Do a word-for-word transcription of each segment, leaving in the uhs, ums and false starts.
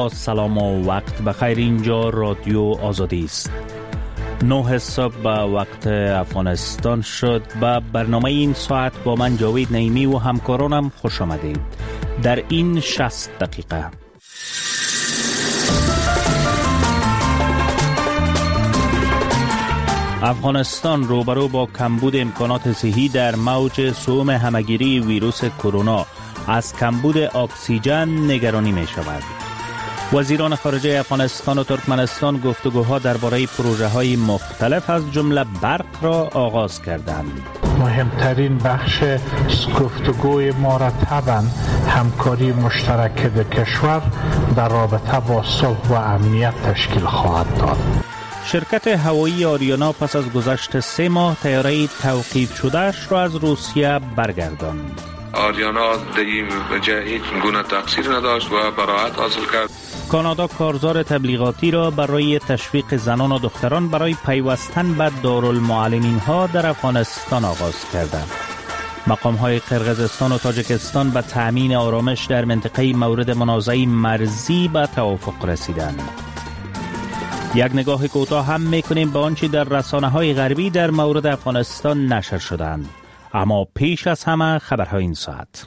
با سلام و وقت بخیر. اینجا رادیو آزادی است. نه صبح به وقت افغانستان شد. به برنامه این ساعت با من جاوید نعیمی و همکارانم خوش آمدید. در این شصت دقیقه افغانستان روبرو با کمبود امکانات صحی در موج سوم همهگیری ویروس کرونا. از کمبود اکسیژن نگرانی می شود. وزیران خارجه افغانستان و ترکمنستان گفتگوها درباره پروژه‌های مختلف از جمله برق را آغاز کردند. مهمترین بخش گفتگوی ما را طبعاً همکاری مشترک دو کشور در رابطه با صلح و امنیت تشکیل خواهد داد. شرکت هوایی آریانا پس از گذشت سه ماه طیاره توقیف شدهش را از روسیه برگرداند. آریانا در این وجه هیچ گونه تقصیر نداشت و براعت حاصل کرد. کانادا کارزار تبلیغاتی را برای تشویق زنان و دختران برای پیوستن به دارالمعلمین ها در افغانستان آغاز کرده. مقام های قرقیزستان و تاجیکستان به تأمین آرامش در منطقه مورد منازعه مرزی به توافق رسیدند. یک نگاه کوتاه هم میکنیم به آنچه در رسانه های غربی در مورد افغانستان نشر شدند. اما پیش از همه خبرهای این ساعت.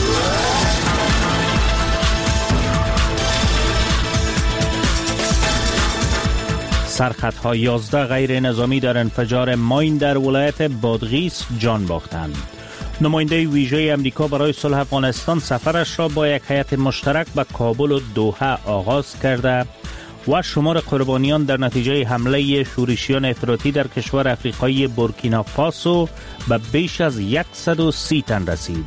سرخطها یازده غیر نظامی در انفجار ماین در ولایت بادغیس جان باختند. نماینده ویژه امریکا برای صلح افغانستان سفرش را با یک هیئت مشترک به کابل و دوحه آغاز کرده و شمار قربانیان در نتیجه حمله شورشیان افراطی در کشور افریقایی بورکینافاسو به بیش از صد و سی تن رسید.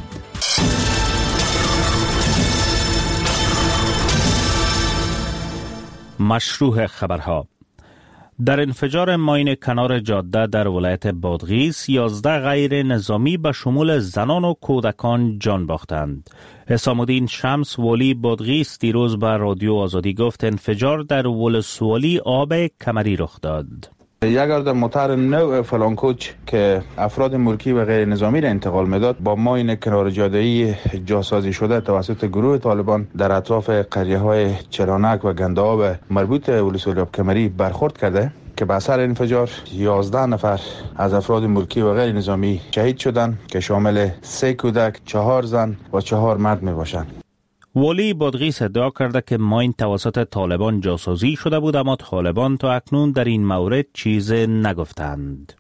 مشروع خبرها. در انفجار ماین کنار جاده در ولایت بادغیس یازده غیر نظامی به شمول زنان و کودکان جان باختند. حسام الدین شمس والی بادغیس دیروز به رادیو آزادی گفت انفجار در ولسوالی آب کمری رخ داد. یک عرض موتر نوع فلانکوچ که افراد ملکی و غیر نظامی را انتقال میداد با ماین کنار جاده‌ای جاسازی شده توسط گروه طالبان در اطراف قریه‌های چرانک و گندآب مربوط به ولسوالی آب کمری برخورد کرده که به اثر انفجار یازده نفر از افراد ملکی و غیر نظامی شهید شدند که شامل سه کودک، چهار زن و چهار مرد می باشند. والی بادغیس ادعا کرده که ماین توسط طالبان جاسازی شده بود، اما طالبان تا اکنون در این مورد چیز نگفتند.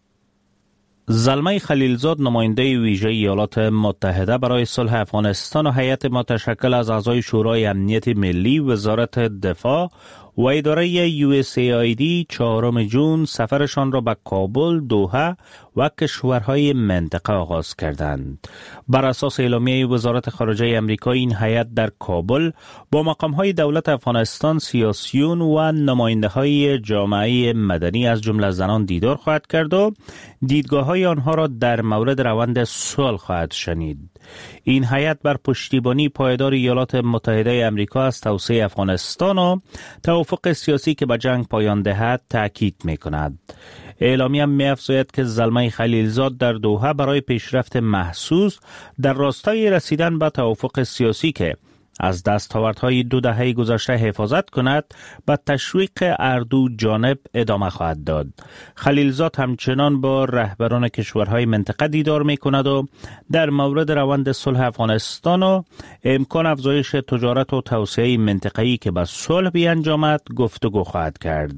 زلمه خلیلزاد نماینده ویژه ایالات متحده برای صلح افغانستان و هیئت متشکل از اعضای شورای امنیت ملی، وزارت دفاع و اداره یو اس ای آی دی چهارم ژوئن سفرشان را به کابل، دوحه و کشورهای منطقه آغاز کردند. بر اساس اعلامیه وزارت خارجه امریکا این هیئت در کابل با مقام‌های دولت افغانستان، سیاسیون و نماینده‌های جامعه مدنی از جمله زنان دیدار خواهد کرد و دیدگاه‌های آنها را در مورد روند صلح خواهد شنید. این هیئت بر پشتیبانی پایدار ایالات متحده امریکا از توسعه افغانستان و توافق سیاسی که به جنگ پایان دهد تأکید می‌کند. اعلامیه می‌افزاید که زلمه خلیلزاد در دوحه برای پیشرفت محسوس در راستای رسیدن به توافق سیاسی که از دستاوردهای دو دهه گذشته حفاظت کند به تشویق هر دو جانب ادامه خواهد داد. خلیلزاد همچنان با رهبران کشورهای منطقه دیدار می کند و در مورد روند صلح افغانستان و امکان افزایش تجارت و توسعه منطقه‌ای که به صلح بیانجامد گفتگو خواهد کرد.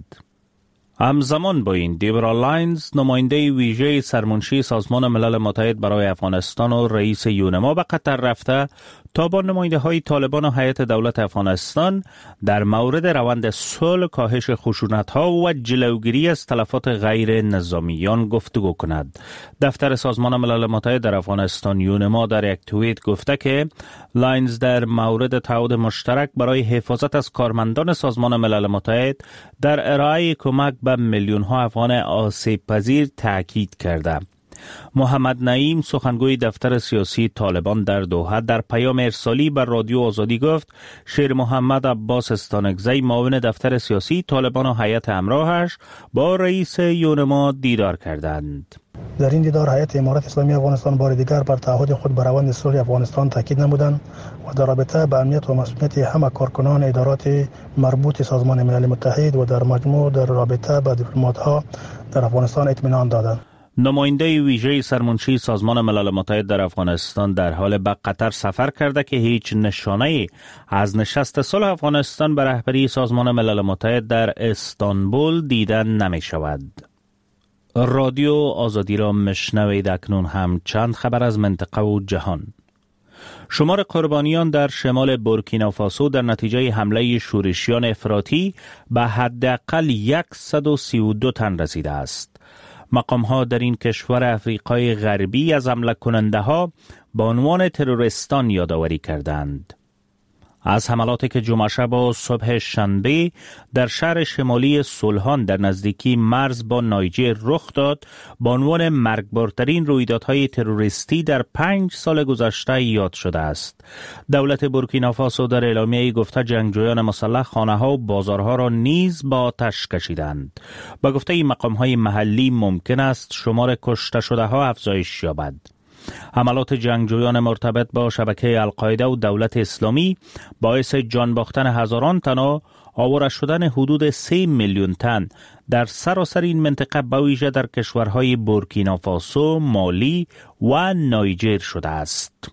همزمان با این دیبرا لاینز نماینده ویژه سرمنشی سازمان ملل متحد برای افغانستان و رئیس یونما به قطر رفته تا با نماینده های طالبان و هیئت دولت افغانستان در مورد روند صلح، کاهش خشونت ها و جلوگیری از تلفات غیر نظامیان گفتگو کند. دفتر سازمان ملل متحد در افغانستان یونما در یک توییت گفته که لاینز در مورد تعهد مشترک برای حفاظت از کارمندان سازمان ملل متحد در ارائه کمک به میلیون ها افغان آسیب پذیر تاکید کرده. محمد نعیم سخنگوی دفتر سیاسی طالبان در دوحه در پیام ارسالی بر رادیو آزادی گفت شیر محمد عباس استانکزی معاون دفتر سیاسی طالبان و هیئت همراهش با رئیس یونما دیدار کردند. در این دیدار هیئت امارت اسلامی افغانستان بار دیگر بر تعهد خود بر روند صلح افغانستان تاکید نمودند و در رابطه با امنیت و مسئولیت همه کارکنان ادارات مربوط سازمان ملل متحد و در مجموع در رابطه با دیپلمات‌ها در افغانستان اطمینان دادند. نماینده ویژه سرمنشی سازمان ملل متحد در افغانستان در حال به قطر سفر کرده که هیچ نشانه‌ای از نشست صلح افغانستان به رهبری سازمان ملل متحد در استانبول دیده نمی شود. رادیو آزادی را مشنوید. اکنون هم چند خبر از منطقه و جهان. شمار قربانیان در شمال بورکینافاسو در نتیجه حمله شورشیان افراطی به حداقل صد و سی و دو تن رسیده است. مقام‌ها در این کشور افریقای غربی از حمله کننده ها به عنوان تروریستان یادآوری کردند. از حملاتی که جمعه شب و صبح شنبه در شهر شمالی سولهان در نزدیکی مرز با نایجر رخ داد، به عنوان مرگبارترین رویدادهای تروریستی در پنج سال گذشته یاد شده است. دولت بورکینافاسو در اعلامیه‌ای گفته جنگجویان مسلح خانه‌ها و بازارها را نیز با آتش کشیدند. با گفته این مقام‌های محلی ممکن است شمار کشته شده‌ها افزایش یابد. حملات جنگجویان مرتبط با شبکه القاعده و دولت اسلامی باعث جان باختن هزاران تن و آواره شدن حدود سه میلیون تن در سراسر این منطقه به ویژه در کشورهای بورکینافاسو، مالی و نایجر شده است.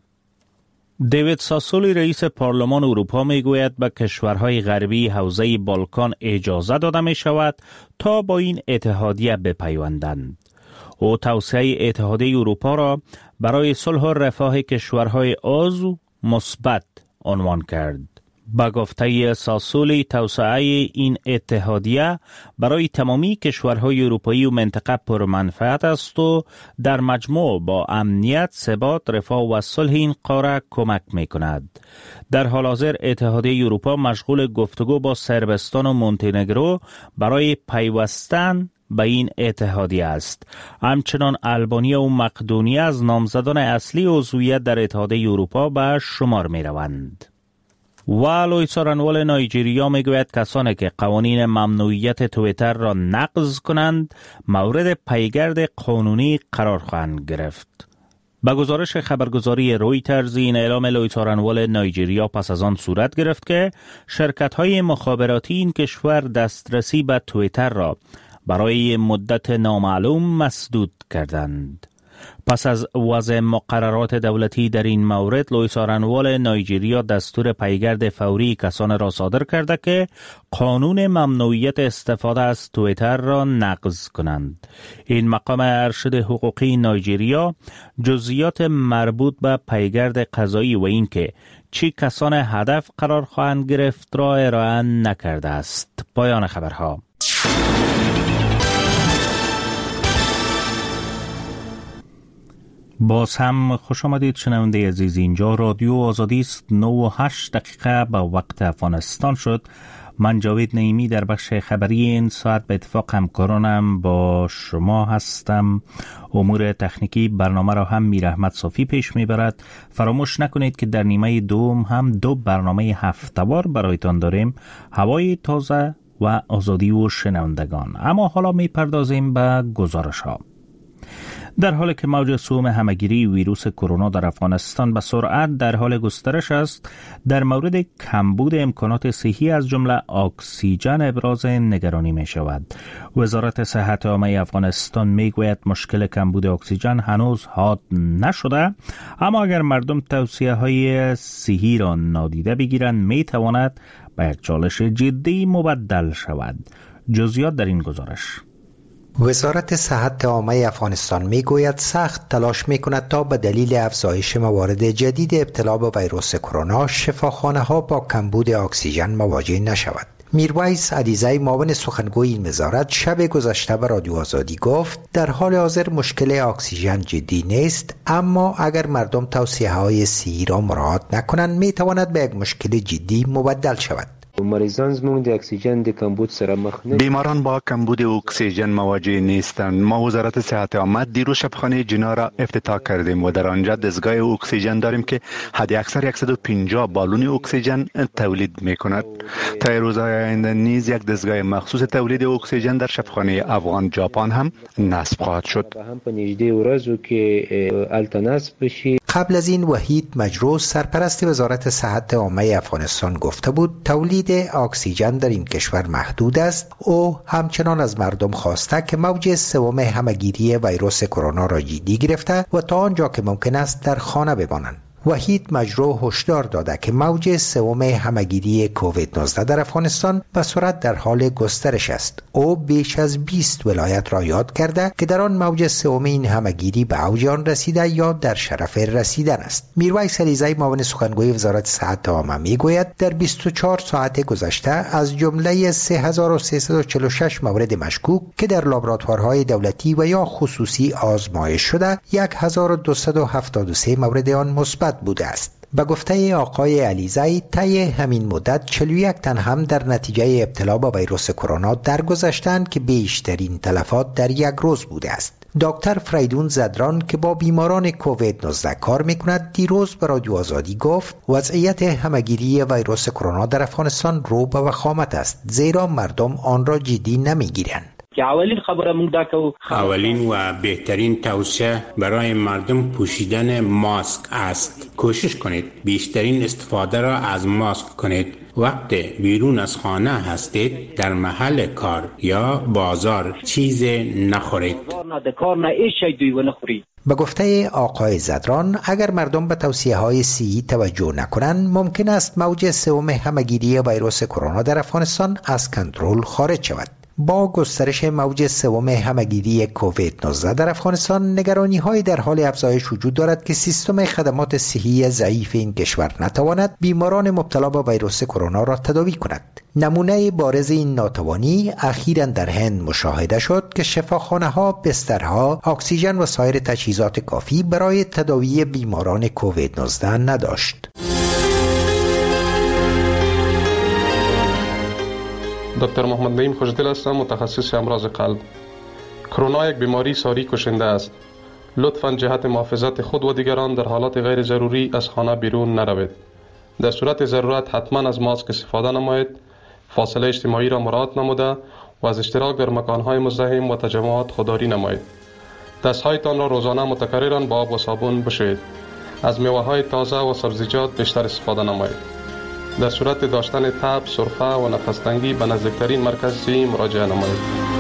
دیوید ساسولی رئیس پارلمان اروپا می گوید به کشورهای غربی حوزه بالکان اجازه داده می شود تا با این اتحادیه بپیوندند. او توسعه اتحادیه اروپا را برای صلح و رفاه کشورهای عضو مثبت عنوان کرد. با گفته ساسولی توسعه این اتحادیه برای تمامی کشورهای اروپایی و منطقه پرمنفعت است و در مجموع با امنیت، ثبات، رفاه و صلح این قاره کمک می کند. در حال حاضر اتحادیه اروپا مشغول گفتگو با صربستان و مونتنگرو برای پیوستن به این اتحادیه است. همچنان البانیا و مقدونیه از نامزدان اصلی عضویت در اتحادیه اروپا به شمار می روند. و لوئیس آرانوال نایجریا می گوید کسانی که قوانین ممنوعیت تویتر را نقض کنند مورد پیگرد قانونی قرار خواهند گرفت. با گزارش خبرگزاری رویترز این اعلام لوئیس آرانوال نایجریا پس از آن صورت گرفت که شرکت‌های مخابراتی این کشور دسترسی به تویتر را برای مدت نامعلوم مسدود کردند. پس از وضع مقررات دولتی در این مورد، لوئیس آرانوال نایجریا دستور پیگرد فوری کسان را صادر کرده که قانون ممنوعیت استفاده از تویتر را نقض کنند. این مقام ارشد حقوقی نایجریا جزئیات مربوط به پیگرد قضایی و اینکه چی کسان هدف قرار خواهند گرفت را ارائه نکرده است. پایان خبرها. باز هم خوش آمدید شنونده عزیز. اینجا رادیو آزادی است. نه و هشت دقیقه به وقت افغانستان شد. من جاوید نعیمی در بخش خبری این ساعت به اتفاق همکارانم با شما هستم. امور تکنیکی برنامه را هم میر احمد صافی پیش میبرد. فراموش نکنید که در نیمه دوم هم دو برنامه هفته‌وار برایتان داریم، هوای تازه و آزادی و شنوندگان. اما حالا میپردازیم به گزارش ها. در حالی که موج سوم همهگیری ویروس کرونا در افغانستان به سرعت در حال گسترش است، در مورد کمبود امکانات صحی از جمله اکسیژن ابراز نگرانی می شود. وزارت صحت عامه افغانستان می گوید مشکل کمبود اکسیژن هنوز حاد نشده، اما اگر مردم توصیه های صحی را نادیده بگیرند می تواند به یک چالش جدی مبدل شود. جزئیات در این گزارش. وزارت صحت عامه افغانستان میگوید سخت تلاش میکند تا به دلیل افزایش موارد جدید ابتلا به ویروس کرونا شفاخانه ها با کمبود اکسیژن مواجه نشود. میرویس علیزی معاون سخنگوی این وزارت شب گذشته به رادیو آزادی گفت در حال حاضر مشکل اکسیژن جدی نیست، اما اگر مردم توصیه های صحی را مراعات نکنند میتواند به یک مشکل جدی مبدل شود. مریضان زموږ د اکسیژن د کمبود سره مخ نه. بیماران با کمبود اکسیژن مواجه نیستند. ما وزارت صحت عامه دیروز شبخانه جنا را افتتاح کردیم و در آنجا دستگاه اکسیژن داریم که حد اکثر صد و پنجاه بالون اکسیژن تولید میکند. تا روزهای آینده نیز یک دستگاه مخصوص تولید اکسیژن در شبخانه افغان ژاپن هم نصب خواهد شد. هم په نږدې ورځو کې الته نصب بشي. قبل از این وحید مجروح سرپرست وزارت صحت عامه افغانستان گفته بود تولید اکسیژن در این کشور محدود است. او همچنان از مردم خواسته که موج سوم همهگیری ویروس کرونا را جدی گرفته و تا آنجا که ممکن است در خانه بمانند. وحید مجروح هشدار داده که موج سوم همهگیری کووید نوزده در افغانستان به سرعت در حال گسترش است. او بیش از بیست ولایت را یاد کرده که در آن موج سوم این همهگیری به اوج آن رسیده یا در شرف رسیدن است. میرویس علیزی معاون سخنگوی وزارت صحت عامه میگوید در بیست و چهار ساعت گذشته از جمله سه هزار و سیصد و چهل و شش مورد مشکوک که در لابراتوارهای دولتی و یا خصوصی آزمایش شده، هزار و دویست و هفتاد و سه مورد آن مثبت بوده است. به گفته آقای علیزی طی همین مدت چهل و یک تن هم در نتیجه ابتلا با ویروس کرونا درگذشتند که بیشترین تلفات در یک روز بوده است. دکتر فریدون زدران که با بیماران کووید نوزده کار میکند دیروز به رادیو آزادی گفت وضعیت همهگیری ویروس کرونا در افغانستان رو به وخامت است، زیرا مردم آن را جدی نمیگیرند. که اولین خبره موږ دا کوو اولین و بهترین توصیه برای مردم پوشیدن ماسک است. کوشش کنید بیشترین استفاده را از ماسک کنید. وقت بیرون از خانه هستید در محل کار یا بازار چیز نخورید. به گفته آقای زدران اگر مردم به توصیه های صحی توجه نکنند ممکن است موج سوم همهگیری ویروس کرونا در افغانستان از کنترل خارج شود. با گسترش موج سوم همهگیری کووید نوزده در افغانستان نگرانی های در حال افزایش وجود دارد که سیستم خدمات صحی ضعیف این کشور نتواند بیماران مبتلا به ویروس کرونا را تداوی کند. نمونه بارز این ناتوانی اخیراً در هند مشاهده شد که شفاخانه ها، بسترها، اکسیژن و سایر تجهیزات کافی برای تداوی بیماران کووید نوزده نداشت. دکتر محمد نعیم خوشدل هستم، متخصص امراض قلب. کرونا یک بیماری ساری کشنده است. لطفاً جهت محافظت خود و دیگران در حالات غیر ضروری از خانه بیرون نروید. در صورت ضرورت حتما از ماسک استفاده نمایید، فاصله اجتماعی را مراعات نموده و از اشتراک در مکانهای مزدحم و تجمعات خودداری نمایید. دستهایتان را روزانه متکرراً با آب و صابون بشویید. از میوه‌های تازه و سبزیجات بیشتر استفاده نمایید. در صورت داشتن تب، سرفه و نفس‌تنگی به نزدیکترین مرکز صحی مراجعه نمایید.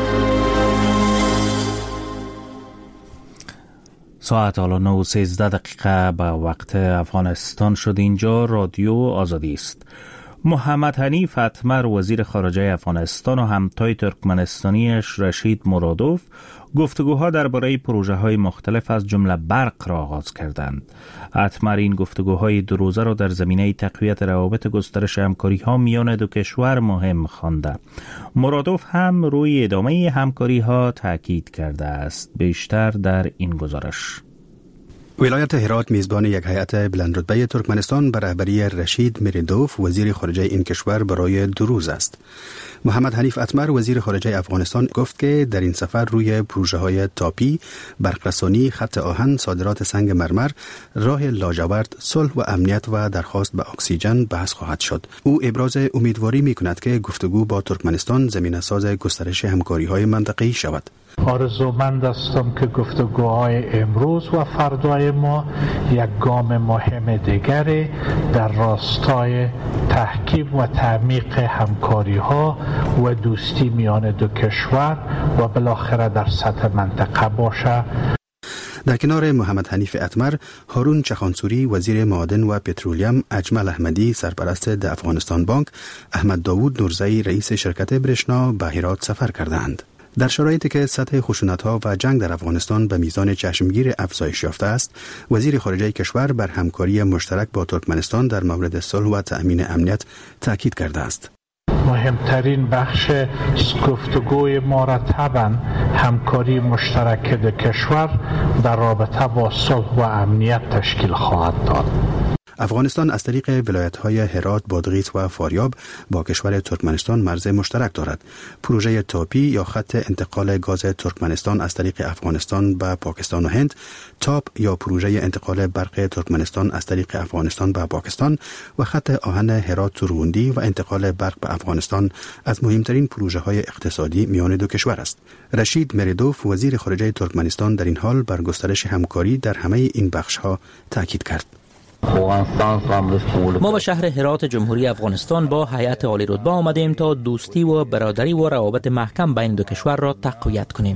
ساعت حالا نه و سیزده دقیقه به وقت افغانستان شد. اینجا رادیو آزادی است. محمد حنیف اتمر وزیر خارجه افغانستان و همتای ترکمنستانیش رشید مرادوف گفتگوها درباره پروژه‌های مختلف از جمله برق را آغاز کردند. اتمر این گفتگوهای دو روزه را در زمینه تقویت روابط گسترش همکاری‌ها میان دو کشور مهم خوانده. مرادوف هم روی ادامه همکاری‌ها تاکید کرده است. بیشتر در این گزارش. ولایت هرات میزبان یک هیئت بلندرتبه ترکمنستان به رهبری رشید مرادوف وزیر خارجه این کشور برای دو روز است. محمد حنیف اتمر وزیر خارجه افغانستان گفت که در این سفر روی پروژه‌های تاپی، برقرسانی، خط آهن، صادرات سنگ مرمر، راه لاجورد، صلح و امنیت و درخواست به اکسیژن بحث خواهد شد. او ابراز امیدواری می‌کند که گفتگو با ترکمنستان زمینه‌ساز گسترش همکاری‌های منطقه‌ای شود. آرزومند هستم که گفتگوهای امروز و فردای ما یک گام مهم دیگری در راستای تحکیم و تعمیق همکاری‌ها و دوستی میان دو کشور و بالاخره در سطح منطقه باشه. در کنار محمد حنیف اتمر، هارون چخانسوری وزیر معادن و پترولیم، اجمل احمدی سرپرست د افغانستان بانک، احمد داوود نورزئی رئیس شرکت برشنا به هرات سفر کردند. در شرایطی که سطح خشونت‌ها و جنگ در افغانستان به میزان چشمگیر افزایش یافته است، وزیر خارجه کشور بر همکاری مشترک با ترکمنستان در مورد صلح و تأمین امنیت تاکید کرده است. مهمترین بخش گفتگوی ما را طبعا همکاری مشترک دو کشور در رابطه با صلح و امنیت تشکیل خواهد داد. افغانستان از طریق ولایت‌های هرات، بادغیس و فاریاب با کشور ترکمنستان مرز مشترک دارد. پروژه تاپی یا خط انتقال گاز ترکمنستان از طریق افغانستان به پاکستان و هند، تاپ یا پروژه انتقال برق ترکمنستان از طریق افغانستان به پاکستان و خط آهن هرات تورغوندی و انتقال برق به افغانستان از مهمترین پروژه‌های اقتصادی میان دو کشور است. رشید مریدوف وزیر خارجه ترکمنستان در این حال بر گسترش همکاری در همه این بخش‌ها تاکید کرد. ما به شهر هرات جمهوری افغانستان با هیئت عالی رتبه آمدیم تا دوستی و برادری و روابط محکم بین دو کشور را تقویت کنیم.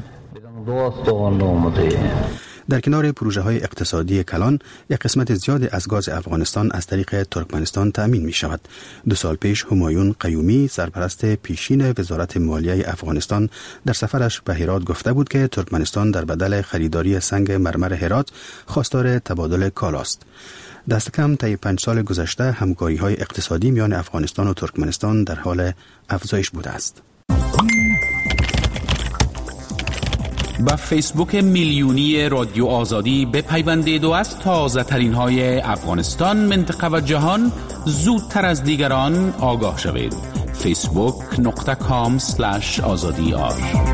در کنار پروژه های اقتصادی کلان، یک قسمت زیاد از گاز افغانستان از طریق ترکمنستان تأمین می شود. دو سال پیش همایون قیومی سرپرست پیشین وزارت مالیه افغانستان در سفرش به هرات گفته بود که ترکمنستان در بدل خریداری سنگ مرمر هرات خواستار تبادل کالاست. دست کم طی پنج سال گذشته همکاری های اقتصادی میان افغانستان و ترکمنستان در حال افزایش بوده است. با فیسبوک میلیونی رادیو آزادی بپیوندید و از تازه ترین های افغانستان، منطقه و جهان زودتر از دیگران آگاه شوید. فیسبوک نقطه کام سلش آزادی آر.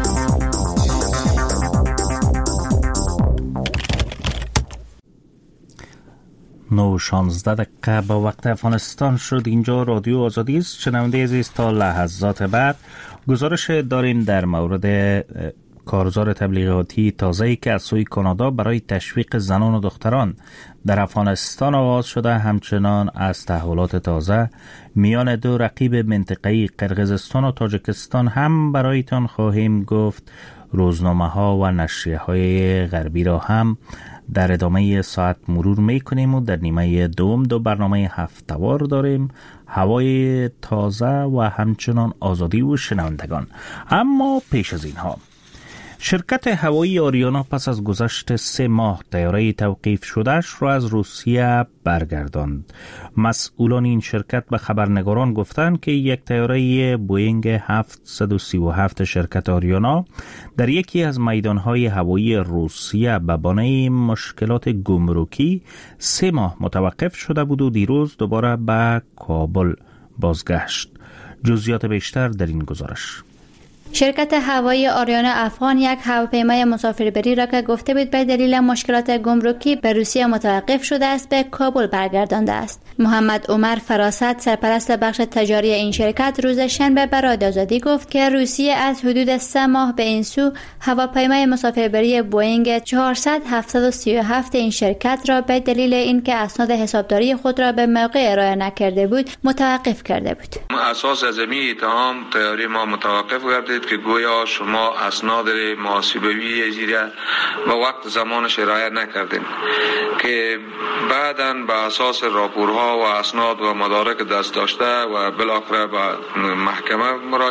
نو شانزده دقیقه با وقت افغانستان شد. اینجا رادیو آزادی است. شنونده عزیز، تا لحظات بعد گزارش داریم در مورد کارزار تبلیغاتی تازه‌ای که از سوی کانادا برای تشویق زنان و دختران در افغانستان آغاز شده. همچنان از تحولات تازه میان دو رقیب منطقه‌ای قرقیزستان و تاجیکستان هم برایتان خواهیم گفت. روزنامه ها و نشریه های غربی را هم در ادامه ساعت مرور میکنیم و در نیمه دوم دو برنامه هفته‌وار داریم، هوای تازه و همچنان آزادی و شنوندگان. اما پیش از اینها، شرکت هوایی آریانا پس از گذشت سه ماه طیاره توقیف شدهش را از روسیه برگرداند. مسئولان این شرکت به خبرنگاران گفتند که یک طیاره بوئینگ هفتصد و سی و هفت شرکت آریانا در یکی از میدانهای هوایی روسیه به بانه مشکلات گمرکی سه ماه متوقف شده بود و دیروز دوباره به کابل بازگشت. جزئیات بیشتر در این گزارش. شرکت هوایی آریانا افغان یک هواپیمای مسافربری را که گفته بود به دلیل مشکلات گمرکی به روسیه متوقف شده است به کابل برگردانده است. محمد عمر فراست، سرپرست بخش تجاری این شرکت، روز شنبه به رادیو آزادی گفت که روسیه از حدود سه ماه به این سو هواپیمای مسافربری بوئینگ چهارصد هفتاد و سی و هفت این شرکت را به دلیل اینکه اسناد حسابداری خود را به موقع ارائه نکرده بود متوقف کرده بود. اساس از این اتهام طیاره ما متوقف گردید که گویا شما اسناد محاسبوی اجرا و وقت زمانش رعایت نکردین، که بعداً به اساس راپورها و اسناد و مدارک دست داشته و بالاخره به محکمه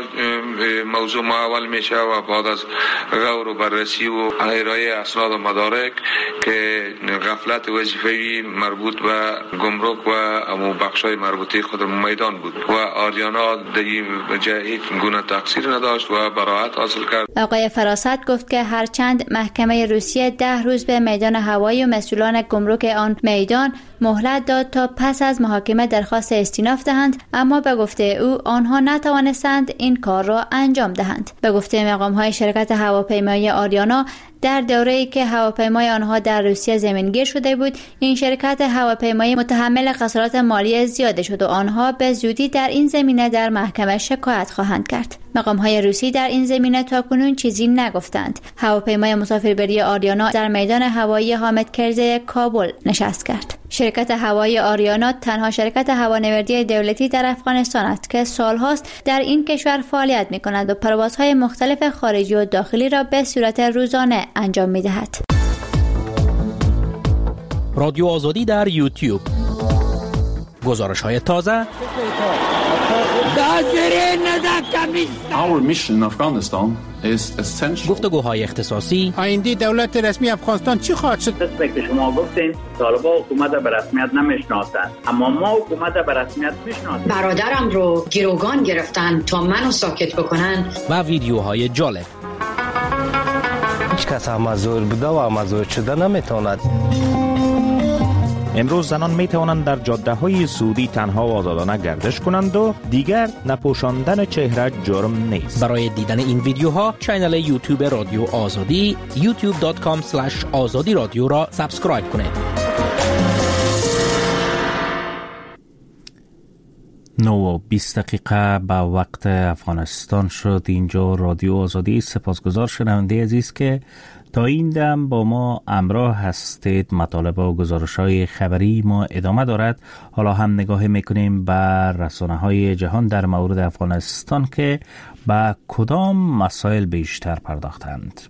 موضوع محول میشه و بعد از غور و بررسی و ارائه اسناد و مدارک که غفلت وظیفه‌ای مربوط به گمرک و امو بخشای مربوطه خود میدان بود و آریانا در این جهت هیچ گونه تقصیر نداشت و براحت حاصل کرد. آقای فراست گفت که هرچند محکمه روسیه ده روز به میدان هوایی و مسئولان گمرک آن میدان مهلت داد تا پس از محاکمه درخواست استیناف دهند، اما به گفته او آنها نتوانستند این کار را انجام دهند. به گفته مقام‌های شرکت هواپیمایی آریانا، در دوره‌ای که هواپیمای آنها در روسیه زمینگیر شده بود، این شرکت هواپیمایی متحمل خسارات مالی زیاد شد و آنها به زودی در این زمینه در محکمه شکایت خواهند کرد. مقام‌های روسی در این زمینه تاکنون چیزی نگفتند. هواپیمای مسافربری آریانا در میدان هوایی حامد کرزی کابل نشست کرد. شرکت هوایی آریانا تنها شرکت هوانوردی دولتی در افغانستان است که سالهاست در این کشور فعالیت می‌کند و پروازهای مختلف خارجی و داخلی را به صورت روزانه انجام می‌دهد. رادیو آزادی در یوتیوب. گزارش‌های تازه. Our mission in Afghanistan is essential. گفتگوهای اختصاصی. آینده دولت رسمی افغانستان چی خواهد شد؟ که شما گفتین طالبان حکومت به رسمیت نمیشناسند، اما ما حکومت به رسمیت میشناسیم. برادرم رو گروگان گرفتن تا منو ساکت بکنن. و ویدیوهای جالب. هیچ کس هم مزور بوده و مزور شده نمیتواند. امروز زنان می توانند در جاده های سعودی تنها و آزادانه گردش کنند و دیگر نپوشاندن چهره جرم نیست. برای دیدن این ویدیوها کانال یوتیوب رادیو آزادی یوتیوب دات کام اسلش آزادی رادیو را سابسکرایب کنید. نو و بیست دقیقه به وقت افغانستان شد. اینجا رادیو آزادی. سپاسگزار شنونده عزیز که تا این دم با ما همراه هستید. مطالب و گزارش های خبری ما ادامه دارد. حالا هم نگاه میکنیم به رسانه های جهان در مورد افغانستان که به کدام مسائل بیشتر پرداختند.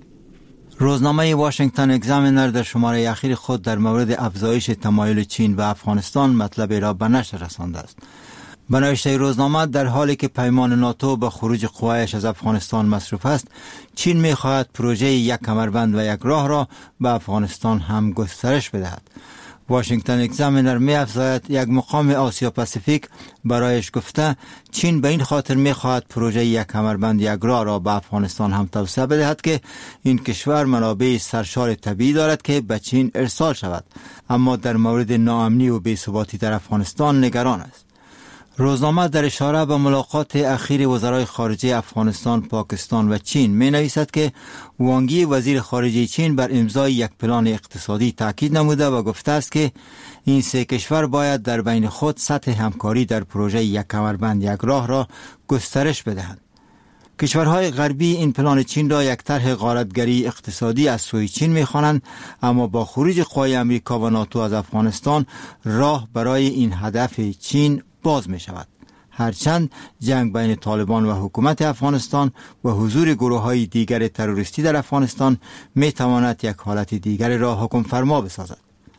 روزنامه واشنگتن اگزامینر در شماره اخیر خود در مورد افزایش تمایل چین به افغانستان مطلب را به نشر رسانده است. به نوشته روزنامه در حالی که پیمان ناتو به خروج قوایش از افغانستان مصروف است، چین می‌خواهد پروژه یک کمربند و یک راه را به افغانستان هم گسترش بدهد. واشنگتن اگزامینر می‌افزاید یک مقام آسیا پاسیفیک برایش گفته چین به این خاطر می‌خواهد پروژه یک کمربند یک راه را به افغانستان هم توسعه بدهد که این کشور منابع سرشار طبیعی دارد که به چین ارسال شود، اما در مورد ناامنی و بی‌ثباتی در افغانستان نگران است. روزنامه در اشاره به ملاقات اخیر وزرای خارجه افغانستان، پاکستان و چین می نویسد که وانگ یی وزیر خارجه چین بر امضای یک پلان اقتصادی تاکید نموده و گفته است که این سه کشور باید در بین خود سطح همکاری در پروژه یک کمربند یک راه را گسترش بدهند. کشورهای غربی این پلان چین را یک طرح غارتگری اقتصادی از سوی چین می‌خوانند، اما با خروج قوای امریکا و ناتو از افغانستان راه برای این هدف چین باز می شود. هرچند جنگ بین طالبان و حکومت افغانستان و حضور گروه های دیگر تروریستی در افغانستان می تواند یک حالت دیگر را حکم فرما بسازد.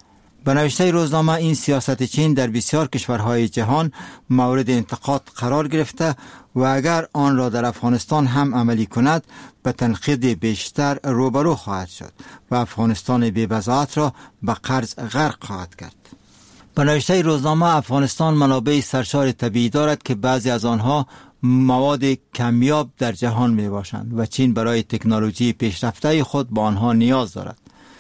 به نوشته روزنامه این سیاست چین در بسیار کشورهای جهان مورد انتقاد قرار گرفته و اگر آن را در افغانستان هم عملی کند به تنقید بیشتر روبرو خواهد شد و افغانستان بی‌بضاعت را به قرض غرق خواهد کرد. به نوشته روزنامه افغانستان منابع سرشار طبیعی دارد که بعضی از آنها مواد کمیاب در جهان می باشند و چین برای تکنولوژی پیشرفته خود با آنها نیاز دارد.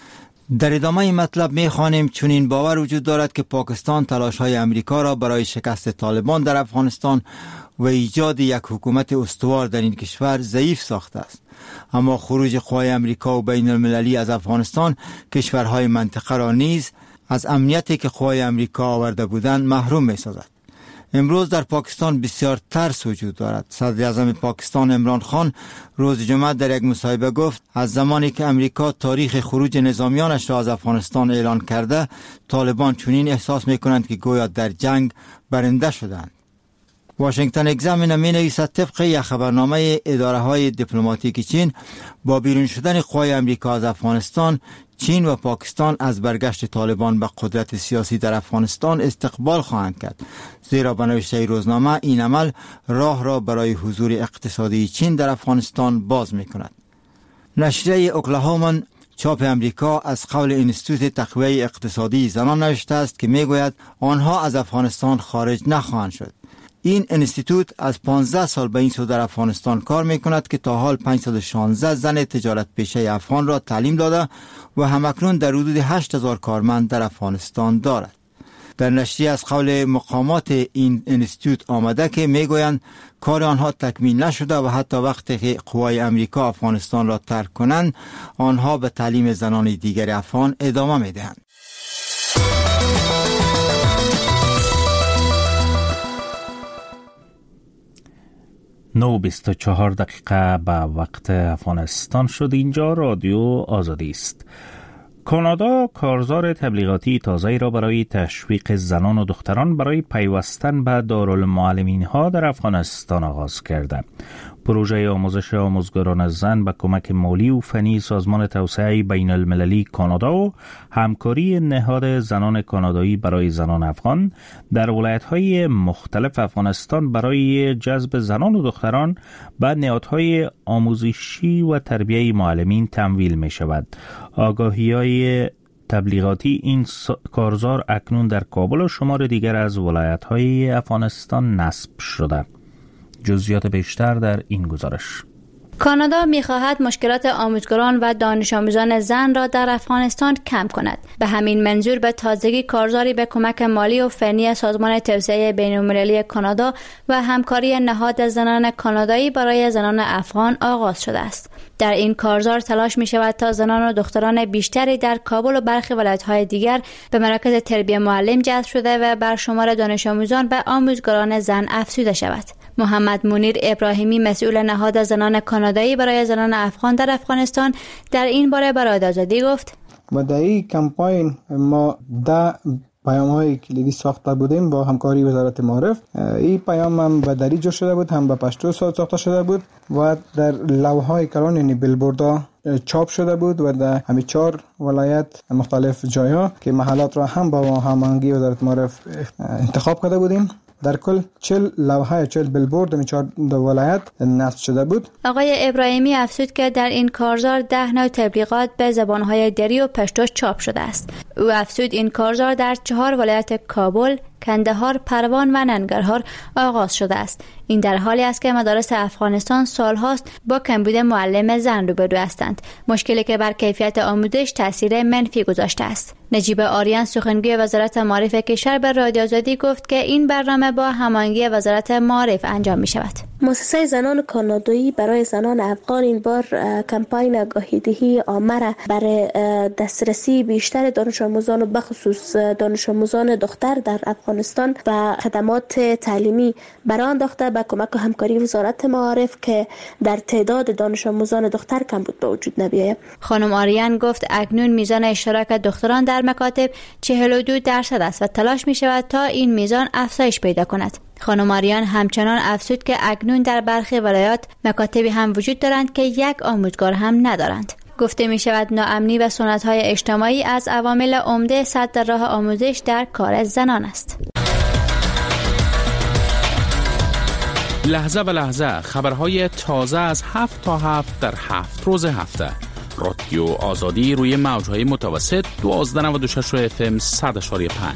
در ادامه این مطلب می خوانیم چنین باور وجود دارد که پاکستان تلاش های امریکا را برای شکست طالبان در افغانستان و ایجاد یک حکومت استوار در این کشور ضعیف ساخته است، اما خروج قوای امریکا و بین المللی از افغانستان کشورهای منطقه را نیز از امنیتی که قوای امریکا آورده بودند محروم می سازد. امروز در پاکستان بسیار ترس وجود دارد. صدر اعظم پاکستان عمران خان روز جمعه در یک مصاحبه گفت از زمانی که امریکا تاریخ خروج نظامیانش را از افغانستان اعلان کرده، طالبان چنین احساس می کنند که گویا در جنگ برنده شدند. واشنگتن اگزامینر می نویسد طبق یک خبرنامه اداره های دیپلماتیک چین با بیرون شدن قوای امریکا از افغانستان، چین و پاکستان از برگشت طالبان به قدرت سیاسی در افغانستان استقبال خواهند کرد، زیرا به نوشته روزنامه این عمل راه را برای حضور اقتصادی چین در افغانستان باز می کند. نشریه اوکلاهوما چاپ امریکا از قول انستیتوت تقویه اقتصادی زنان نوشته است که می گوید آنها از افغانستان خارج نخواهند شد. این انستیتوت از پانزده سال به این سو در افغانستان کار می کند که تا حال پانصد و شانزده زن تجارت پیشه افغان را تعلیم داده و همکنون در حدود هشت هزار کارمند در افغانستان دارد. در نشریه از قول مقامات این انستیتوت آمده که می گویند کار آنها تکمیل نشده و حتی وقتی که قوای امریکا افغانستان را ترک کنند آنها به تعلیم زنان دیگر افغان ادامه می دهند. نو بیست و چهار دقیقه به وقت افغانستان شد. اینجا رادیو آزادی است. کانادا کارزار تبلیغاتی تازه‌ای را برای تشویق زنان و دختران برای پیوستن به دارالمعلمین ها در افغانستان آغاز کرده. پروژه آموزش آموزگاران زن با کمک مالی و فنی سازمان توسعه بین المللی کانادا و همکاری نهاد زنان کانادایی برای زنان افغان در ولایت‌های مختلف افغانستان برای جذب زنان و دختران به نهادهای آموزشی و تربیه معلمین تمویل می شود. آگاهی‌های تبلیغاتی این کارزار اکنون در کابل و شمار دیگر از ولایت‌های افغانستان نصب شده. جزئیات بیشتر در این گزارش. کانادا می‌خواهد مشکلات آموزگاران و دانش آموزان زن را در افغانستان کم کند. به همین منظور به تازگی کارزاری به کمک مالی و فنی سازمان توسعه بین‌المللی کانادا و همکاری نهاد زنان کانادایی برای زنان افغان آغاز شده است. در این کارزار تلاش می شود تا زنان و دختران بیشتری در کابل و برخی ولایت‌های دیگر به مراکز تربیت معلم جذب شده و بر شمار دانش آموزان و آموزگاران زن افزوده شود. محمد منیر ابراهیمی مسئول نهاد زنان کانادایی برای زنان افغان در افغانستان در این باره به رادیو آزادی گفت: و در این کمپاین ما ده پیام های کلیدی ساخته بودیم با همکاری وزارت معارف. این پیام هم به دری جور شده بود، هم به پشتو ساخته شده بود و در لوحه های کلان یعنی بیلبوردها چاپ شده بود و در همین چهار ولایت مختلف جایها که محلات را هم با هماهنگی وزارت معارف انتخاب کرده بودیم. در کل چهل لوحه چهل بیلبورد می چهار ولایت نصب شده بود. آقای ابراهیمی افزود که در این کارزار ده نوع تبلیغات به زبانهای دری و پشتو چاپ شده است. او افزود این کارزار در چهار ولایت کابل، کندهار، پروان و ننگرهار آغاز شده است. این در حالی است که مدارس افغانستان سالهاست با کمبود معلم زن روبرو هستند، مشکلی که بر کیفیت آموزش تاثیر منفی گذاشته است. نجیب آریان سخنگوی وزارت معارف کشور به رادیو آزادی گفت که این برنامه با هماهنگی وزارت معارف انجام می شود. مؤسسه زنان کانادایی برای زنان افغان این بار کمپاین آگاهی‌دهی عامه را برای دسترسی بیشتر دانش آموزان و بخصوص دانش آموزان دختر در افغانستان و خدمات تعلیمی برای انداخته با کمک و همکاری وزارت معارف که در تعداد دانش آموزان دختر کم بود به وجود نبیاید. خانم آریان گفت اکنون میزان اشتراک دختران در مکاتب چهل و دو درصد است و تلاش می شود تا این میزان افزایش پیدا کند. خانم آریان همچنان افزود که اکنون در برخی ولایات مکاتبی هم وجود دارند که یک آموزگار هم ندارند. گفته می شود ناامنی و سنت‌های اجتماعی از عوامل عمده سد در راه آموزش در کار زنان است. لحظه به لحظه خبرهای تازه از هفت تا هفت در هفت روز هفته. رادیو آزادی روی موج‌های متوسط دوازده نود و شش اف ام صد و پنج.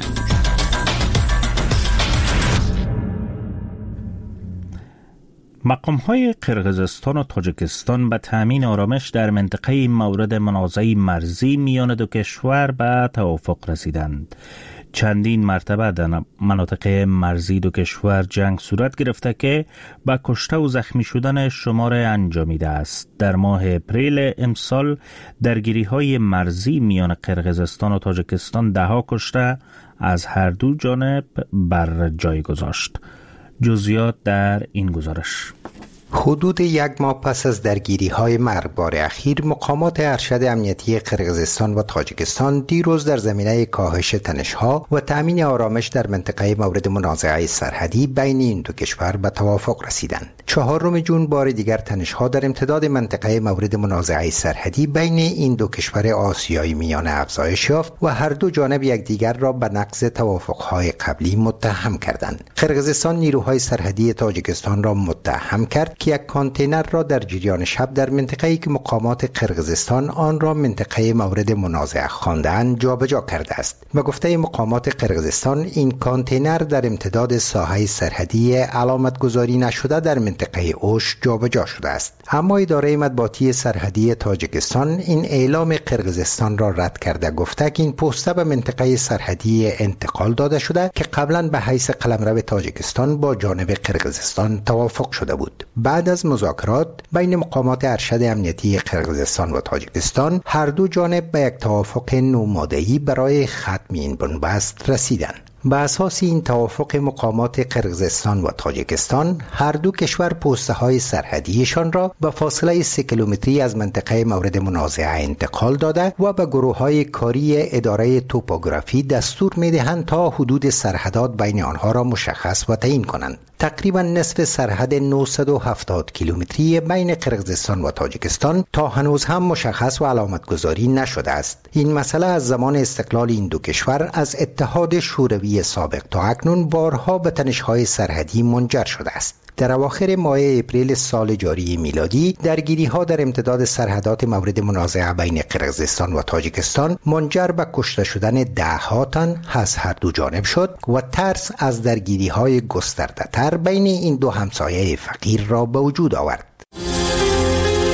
مقام‌های قرقیزستان و تاجیکستان به تأمین آرامش در منطقه مورد منازعه مرزی میان دو کشور به توافق رسیدند. چندین مرتبه در مناطق مرزی دو کشور جنگ صورت گرفته که به کشته و زخمی شدن شمار انجامیده است. در ماه اپریل امسال درگیری‌های مرزی میان قرقیزستان و تاجیکستان ده ها کشته از هر دو جانب بر جای گذاشت. جزئیات در این گزارش. حدود یک ماه پس از درگیری های مرگبار اخیر، مقامات ارشد امنیتی قرقیزستان و تاجیکستان دیروز در زمینه کاهش تنش‌ها و تأمین آرامش در منطقه مورد منازعه سرحدی بین این دو کشور به توافق رسیدند. چهارم ژوئن بار دیگر تنش‌ها در امتداد منطقه مورد منازعه سرحدی بین این دو کشور آسیایی میانه افزایش یافت و هر دو جانب یکدیگر را به نقض توافق‌های قبلی متهم کردند. قرقیزستان نیروهای سرحدی تاجیکستان را متهم کرد که یک کانتینر را در جریان شب در منطقه‌ای که مقامات قرقیزستان آن را منطقه مورد منازعه خواندند جابجا کرده است. به گفته مقامات قرقیزستان، این کانتینر در امتداد ساحه سرحدی علامت گذاری نشده در منطقه اوش جابجا شده است. اما اداره مطبوعاتی سرحدی تاجیکستان این اعلام قرقیزستان را رد کرده، گفته که این پوسته به منطقه سرحدی انتقال داده شده که قبلا به حیث قلمرو تاجیکستان با جانب قرقیزستان توافق شده بود. بعد از مذاکرات بین مقامات ارشد امنیتی قرقیزستان و تاجیکستان، هر دو جانب به یک توافق نوماده‌ای برای ختم این بنبست رسیدند. بر اساس این توافق مقامات قرقیزستان و تاجیکستان، هر دو کشور پوسته های سرحدیشان را به فاصله سه کیلومتری از منطقه مورد منازعه انتقال داده و به گروه های کاری اداره توپوگرافی دستور می دهند تا حدود سرحدات بین آنها را مشخص و تعیین کنند. تقریبا نصف سرحد نهصد و هفتاد کیلومتری بین قرقیزستان و تاجیکستان تا هنوز هم مشخص و علامت گذاری نشده است. این مسئله از زمان استقلال این دو کشور از اتحاد شوروی سابق تا اکنون بارها به تنش‌های سرحدی منجر شده است. در اواخر ماه اپریل سال جاری میلادی، درگیری‌ها در امتداد سرحدات مورد منازعه بین قرقیزستان و تاجیکستان منجر به کشته شدن ده‌ها تن از هر دو جانب شد و ترس از درگیری‌های گسترده‌تر بین این دو همسایه فقیر را به وجود آورد.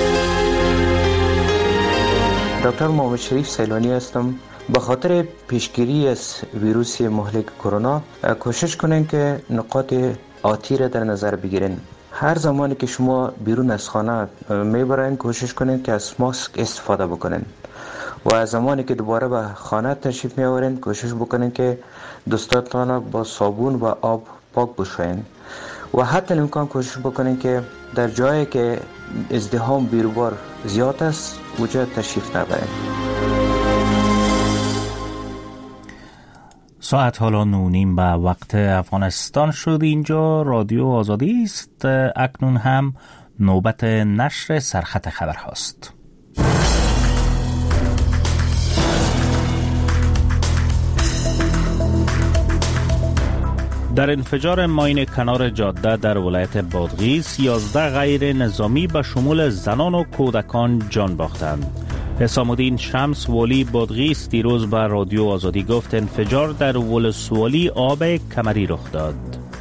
دکتر محمد شریف سیلانی هستم. به خاطر پیشگیری از ویروس مهلک کرونا کوشش کنین که نقاط آتی را در نظر بگیرین. هر زمانی که شما بیرون از خانه میبرین کوشش کنین که از ماسک استفاده بکنین و از زمانی که دوباره به خانه تشریف میآورین کوشش بکنین که دستاتان با صابون و آب پاک بشوین و حتی امکان کوشش بکنین که در جایی که ازدحام بیروبار زیاد است اونجا تشریف نبرین. ساعت حالا نونیم به وقت افغانستان شد. اینجا رادیو آزادی است. اکنون هم نوبت نشر سرخط خبر هاست. در انفجار ماین کنار جاده در ولایت بادغیس یازده غیر نظامی به شمول زنان و کودکان جان باختند. حسام الدین شمس والی بادغیس دیروز به رادیو آزادی گفت انفجار در ولسوالی آب کمری رخ داد.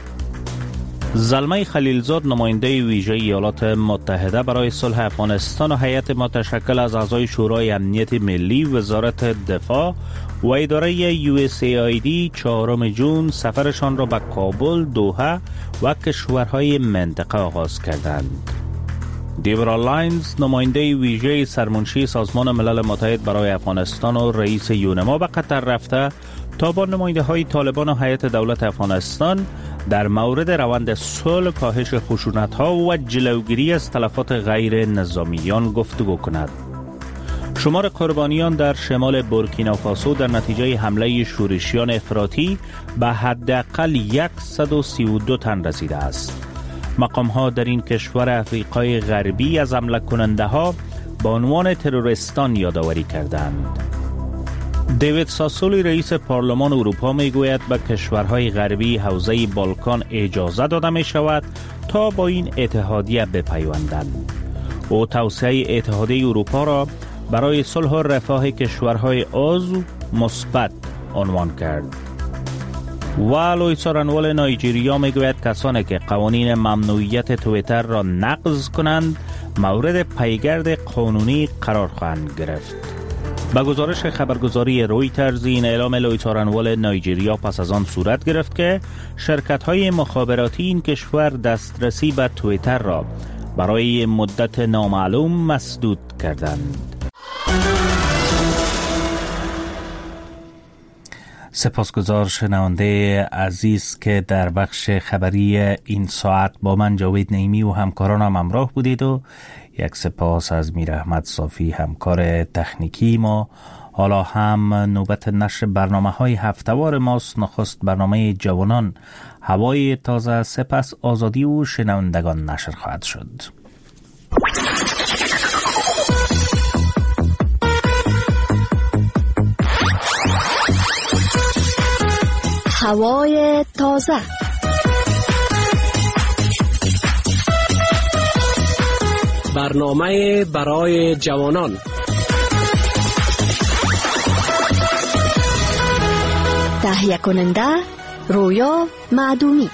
زلمه خلیلزاد نماینده ویژه ایالات متحده برای صلح افغانستان و هیئت متشکل از اعضای شورای امنیت ملی، وزارت دفاع و اداره یو اس ای آی دی چهارم جون سفرشان را به کابل، دوحه و کشورهای منطقه آغاز کردند. دیورا لاینز نماینده ویژه سرمنشی سازمان ملل متحد برای افغانستان و رئیس یونما به قطر رفته تا با نماینده های طالبان و هیئت دولت افغانستان در مورد روند صلح، کاهش خشونت ها و جلوگیری از تلفات غیر نظامیان گفتگو کند. شمار قربانیان در شمال بورکینافاسو در نتیجه حمله شورشیان افراطی به حداقل صد و سی و دو تن رسیده است. مقام ها در این کشور افریقای غربی از حمله کننده ها به عنوان تروریستان یادآوری کردند. دیوید ساسولی رئیس پارلمان اروپا می گوید به کشورهای غربی حوزه بالکان اجازه داده می شود تا با این اتحادیه بپیوندند. او توسعه اتحادیه اروپا را برای صلح و رفاه کشورهای عضو مثبت عنوان کرد. و لوئیسا رنوال نایجریا می گوید کسانی که قوانین ممنوعیت تویتر را نقض کنند مورد پیگرد قانونی قرار خواهند گرفت. با گزارش خبرگزاری رویترز این اعلام لوئیسا رنوال نایجریا پس از آن صورت گرفت که شرکت‌های مخابراتی این کشور دسترسی به تویتر را برای مدت نامعلوم مسدود کردند. سپاسگزار شنونده عزیز که در بخش خبری این ساعت با من جاوید نعیمی و همکارانم همراه بودید و یک سپاس از میر احمد صافی همکار تکنیکی ما. حالا هم نوبت نشر برنامه های هفتهوار ماست. نخست برنامه جوانان، هوای تازه، سپس آزادی و شنوندگان نشر خواهد شد. هوای تازه. برنامه برای جوانان. تهیه کننده رویا معدومی.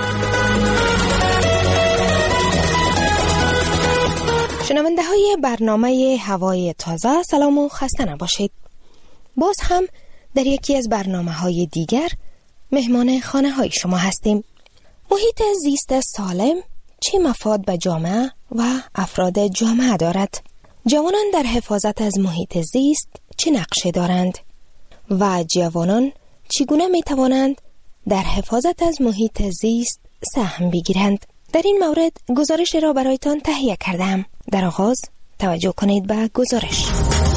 شنونده های برنامه هوای تازه سلام و خسته نباشید. باز هم در یکی از برنامه های دیگر مهمان خانه های شما هستیم. محیط زیست سالم چه مفاد به جامعه و افراد جامعه دارد؟ جوانان در حفاظت از محیط زیست چه نقشه دارند؟ و جوانان چگونه می توانند در حفاظت از محیط زیست سهم بگیرند؟ در این مورد گزارش را برایتان تهیه کردم. در آغاز توجه کنید به گزارش.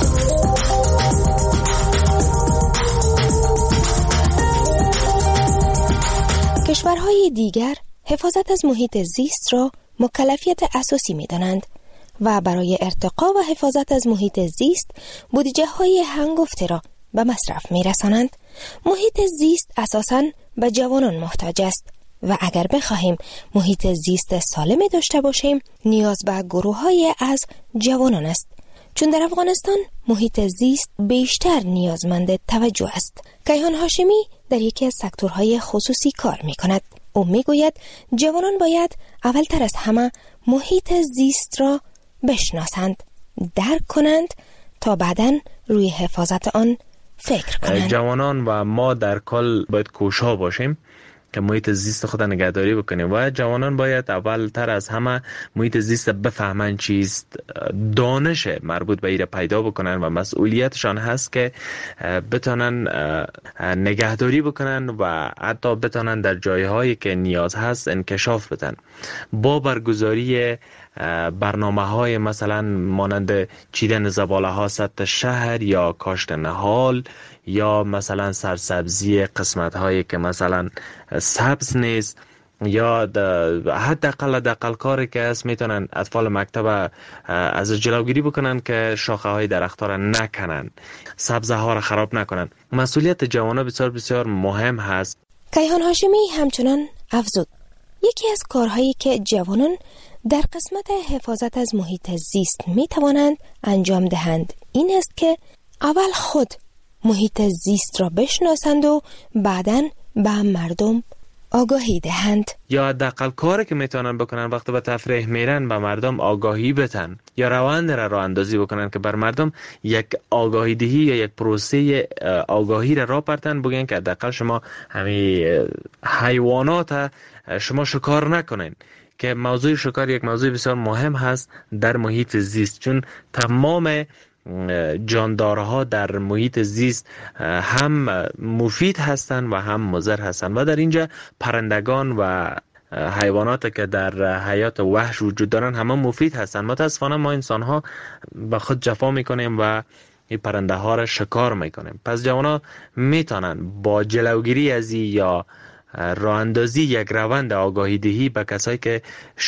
کشورهای دیگر حفاظت از محیط زیست را مکلفیت اساسی می دانند و برای ارتقا و حفاظت از محیط زیست بودجه های هنگفته را به مصرف می رسانند. محیط زیست اساساً به جوانان محتاج است و اگر بخواهیم محیط زیست سالم داشته باشیم نیاز به گروه های از جوانان است، چون در افغانستان محیط زیست بیشتر نیازمند توجه است. کیهان هاشمی در یکی از سکتورهای خصوصی کار می کند. او می گوید جوانان باید اولتر از همه محیط زیست را بشناسند، درک کنند تا بعداً روی حفاظت آن فکر کنند. جوانان و ما در کل باید کوشا باشیم که محیط زیست خود نگهداری بکنیم و جوانان باید اولتر از همه محیط زیست بفهمن چیست، دانش مربوط به ایره پیدا بکنن و مسئولیتشان هست که بتونن نگهداری بکنن و حتی بتونن در جایهایی که نیاز هست انکشاف بدن. با برگزاری برنامه های مثلا مانند چیدن زباله ها سطح شهر یا کاشت نهال یا مثلا سرسبزی قسمت هایی که مثلا سبز نیست یا حداقل حداقل کاری که است میتونن اطفال مکتب از جلوگیری بکنن که شاخه های درخت ها را نکنن، سبزه ها را خراب نکنن. مسئولیت جوانان بسیار بسیار مهم هست. کیهان هاشمی همچنان افزود یکی از کارهایی که جوانان در قسمت حفاظت از محیط زیست می توانند انجام دهند این است که اول خود محیط زیست را بشناسند و بعداً به مردم آگاهی دهند. یا حداقل کاری که میتونن بکنن وقتی به تفریح میرن به مردم آگاهی بدن یا روند را راه اندازی بکنن که بر مردم یک آگاهی دهی یا یک پروسه آگاهی را راه برتن، بگن که حداقل شما همین حیوانات شما شکار نکنین، که موضوع شکار یک موضوع بسیار مهم هست در محیط زیست، چون تمام جاندارها در محیط زیست هم مفید هستند و هم مضر هستند و در اینجا پرندگان و حیوانات که در حیات وحش وجود دارن همه مفید هستند. متاسفانه ما انسان ها به خود جفا میکنیم و این پرنده ها را شکار میکنیم. پس جوانا میتونن با جلوگیری از یا راه اندازی یک روند آگاهی دهی به کسایی که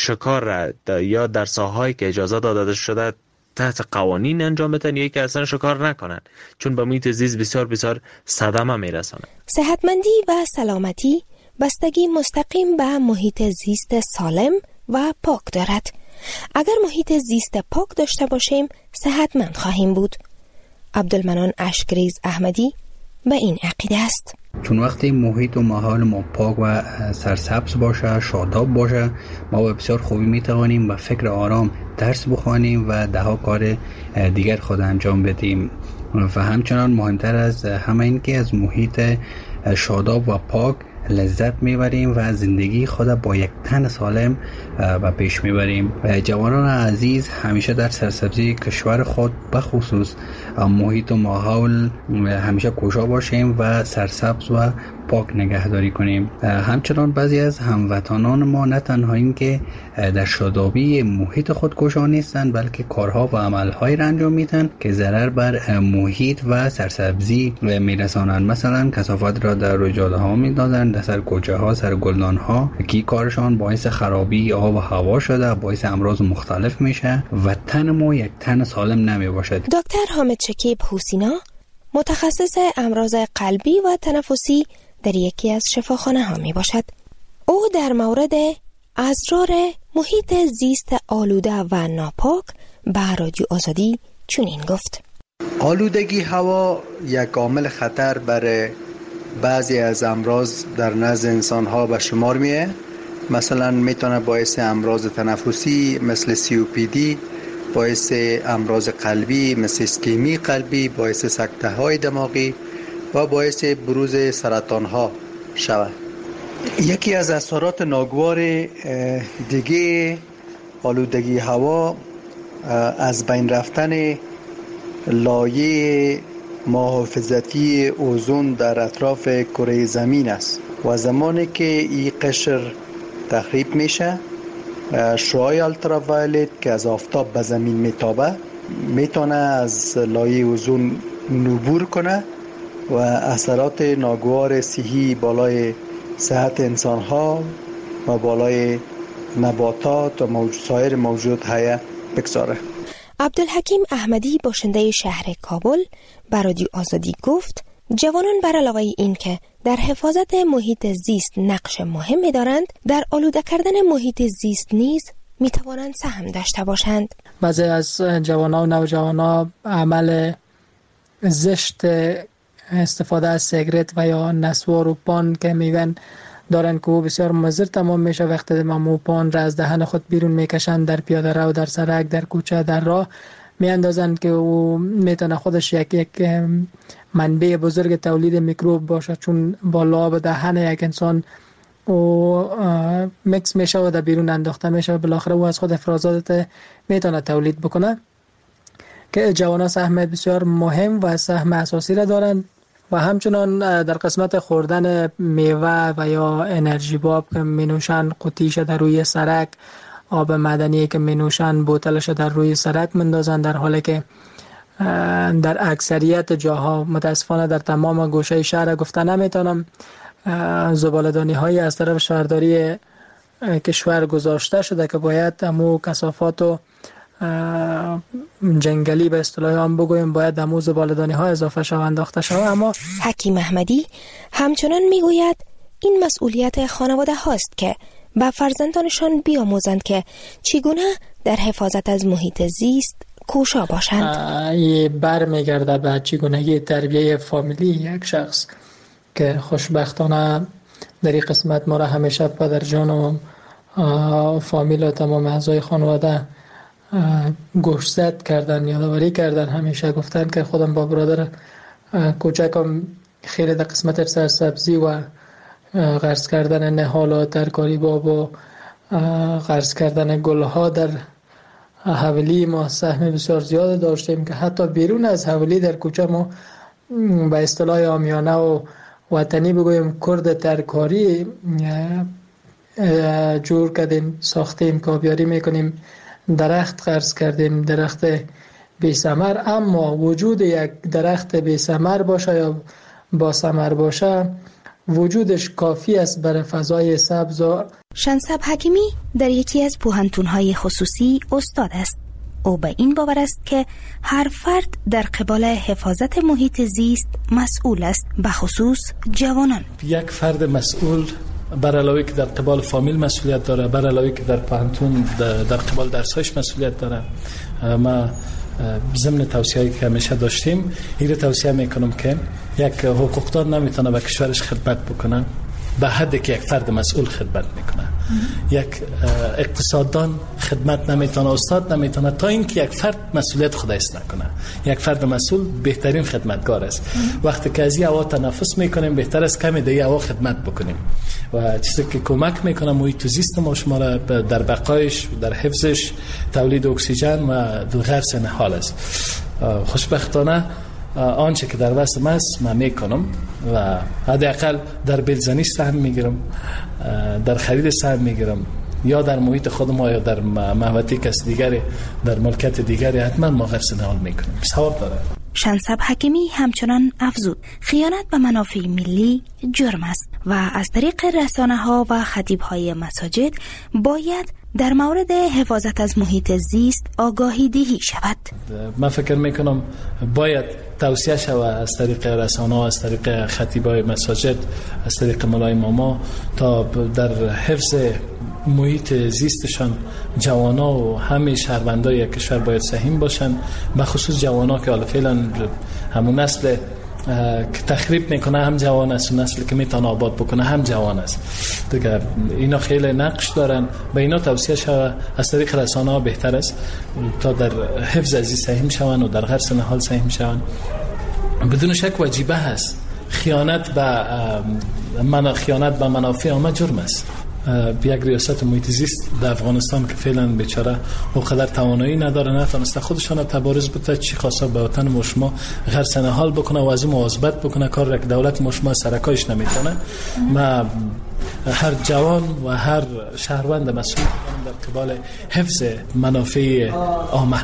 شکار یا در ساحه‌ای که اجازه داده شده تحت قوانین انجام بدن یا که اصلا شکار نکنن، چون به محیط زیست بسیار بسیار صدمه میرسونه. صحتمندی و سلامتی بستگی مستقیم به محیط زیست سالم و پاک دارد. اگر محیط زیست پاک داشته باشیم صحتمند خواهیم بود. عبدالمنان اشکریز احمدی به این عقیده است. چون وقتی محیط و ماحول ما پاک و سرسبز باشه، شاداب باشه، ما به بسیار خوبی میتوانیم با فکر آرام درس بخوانیم و ده ها کار دیگر خود انجام بدیم. و همچنان مهمتر از همه این که از محیط شاداب و پاک لذت میبریم و زندگی خود با یک تن سالم و پیش میبریم. جوانان عزیز همیشه در سرسبزی کشور خود بخصوص محیط و ماحول همیشه کوشا باشیم و سرسبز و پاک نگهداری کنیم. همچنان بعضی از هموطنان ما نه تنها این که در شادابی محیط خود کوشا نیستند بلکه کارها و عملهایی را انجام میدن که ضرر بر محیط و سرسبزی میرسانند. مثلا کثافت را در جاده ها میندازند، در سر کوچه ها، سر گلدان ها، که کارشان باعث خرابی آب و هوا شده، باعث امراض مختلف میشه و تن ما یک تن سالم نمی باشد. دکتر حامد شکیب حسینا متخصص امراض قلبی و تنفسی در یکی از شفاخانه ها می باشد. او در مورد اضرار محیط زیست آلوده و ناپاک به رادیو آزادی چنین گفت: آلودگی هوا یک عامل خطر برای بعضی از امراض در نزد انسان ها به شمار میه. مثلا میتونه باعث امراض تنفسی مثل سی او پی دی، باعث امراض قلبی مثل اسکمی قلبی، باعث سکته های دماغی و باعث بروز سرطان ها شود. یکی از اثرات ناگوار دیگه آلودگی هوا از بین رفتن لایه محافظتی اوزون در اطراف کره زمین است و زمانی که این قشر تخریب میشه، شعاع التراوایلت که از آفتاب به زمین میتابه میتونه از لایه اوزون نبور کنه و اثرات ناگوار صحی بالای صحت انسان ها و بالای نباتات و موجود سایر موجود حیه بگذاره. عبدالحکیم احمدی باشنده شهر کابل به رادیو آزادی گفت جوانان بر علاوه این که در حفاظت محیط زیست نقش مهمی دارند، در آلوده کردن محیط زیست نیز می توانند سهم داشته باشند. بعضی از جوانان و نوجوانان عمل زشت استفاده از سیگرت و یا نسوار و پان که میگن دارن که بسیار مضر تمام میشه. وقتی ما پان را از دهن خود بیرون میکشند در پیاده رو، در سرک، در کوچه، در راه، میاندازند که او میتونه خودش یک یک منبع بزرگ تولید میکروب باشه، چون با لعاب دهن یک انسان او میکس میشه و در بیرون انداخته میشه و بالاخره او از خود افرازات میتونه تولید بکنه که جوانان سهم بسیار مهم و سهم اساسی را دارند. و همچنان در قسمت خوردن میوه و یا انرژی باب که مینوشن، قوطیش در روی سرک، آب معدنی که مینوشن بوتلش در روی سرک مندازن، در حالی که در اکثریت جاها متاسفانه در تمام گوشه شهر گفته نمیتونم زباله‌دانی های از طرف شهرداری کشور گذاشته شده که باید همو کثافات و جنگلی به اصطلاح هم بگویم باید همو زباله‌دانی ها اضافه شود انداخته شود. اما حکیم احمدی همچنان میگوید این مسئولیت خانواده هاست که به فرزندانشان بیاموزند که چگونه در حفاظت از محیط زیست کوشا باشند. این بر میگرده به چگونگی تربیه فامیلی یک شخص که خوشبختانه در این قسمت ما را همیشه پدر جان و فامیل و تمام اعضای خانواده گوشزد کردن، یادآوری کردن، همیشه گفتن که خودم با برادر کوچکم خیلی در قسمت سرسبزی و غرس کردن نهال و ترکاری باب و غرس کردن گلها در حولی ما سهم بسیار زیاد داشتیم که حتی بیرون از حولی در کوچه ما به اصطلاح عامیانه و وطنی بگویم کرد ترکاری جور کردیم، ساختیم، کاویاری میکنیم، درخت غرس کردیم، درخت بی ثمر. اما وجود یک درخت بی ثمر باشه یا با ثمر باشه وجودش کافی است برای فضای سبز. شنسب حکیمی در یکی از پوهنتون‌های خصوصی استاد است. او به این باور است که هر فرد در قبال حفاظت محیط زیست مسئول است، به خصوص جوانان. یک فرد مسئول بر علاوه که در قبال فامیل مسئولیت داره، بر علاوه که در پوهنتون در قبال درسایش مسئولیت داره. ما ضمن توصیه‌ای که همیشه داشتیم این رو توصیه میکنم که یک حقوقدار نمیتونه به کشورش خدمت بکنه به حدی که یک فرد مسئول خدمت میکنه. یک اقتصاددان خدمت نمیتونه، استاد نمیتونه تا اینکه یک فرد مسئولیت خودش نکنه. یک فرد مسئول بهترین خدمتگار است. وقتی که از این هوا تنفس میکنیم بهتر است کمی در این هوا خدمت بکنیم و چیزی که کمک میکنه محیط زیست ما شما را در بقایش، در حفظش، تولید اکسیژن و غرس نهال است. خوشبختانه آنچه که در وسط است من میکنم و حداقل در بلزنی سهم میگیرم، در خرید سهم میگیرم، یا در محیط خودم یا در محوطه کس دیگری، در ملکت دیگری حتما ما غرس نهال میکنیم. ثواب داره. شنسب حکیمی همچنان افزود خیانت به منافع ملی جرم است و از طریق رسانه ها و خطیب های مساجد باید در مورد حفاظت از محیط زیست آگاهی دهی شود. من فکر میکنم باید توصیه شود از طریق رسانه ها، از طریق خطیبای مساجد، از طریق مولای ماما تا در حفظ محیط زیستشان جوانا و همه شهروندای کشور باید سهم باشن، به خصوص جوانا که حالا فعلا همون نسل که تخریب میکنه هم جوان است و نسلی که میتونه آباد بکنه هم جوان است دیگه. اینا خیلی نقش دارن، به اینا توصیه شود از طریق رسانه ها بهتر است تا در حفظ ازی سهم شون و در غرس نهال سهم شون. بدون شک واجبه هست. خیانت به من خیانت به منافع عامه جرم است. یک ریاست محیط زیست در افغانستان که فعلا بیچاره اونقدر توانایی نداره، نتونسته خودشان تبارز بده، چی خواسته به وطن مشما غرس نهال بکنه و از اون مواظبت بکنه، کار را که دولت مشما سرکایش نمیتونه. ما هر جوان و هر شهروند مسئول در قبال حفظ منافع عامه.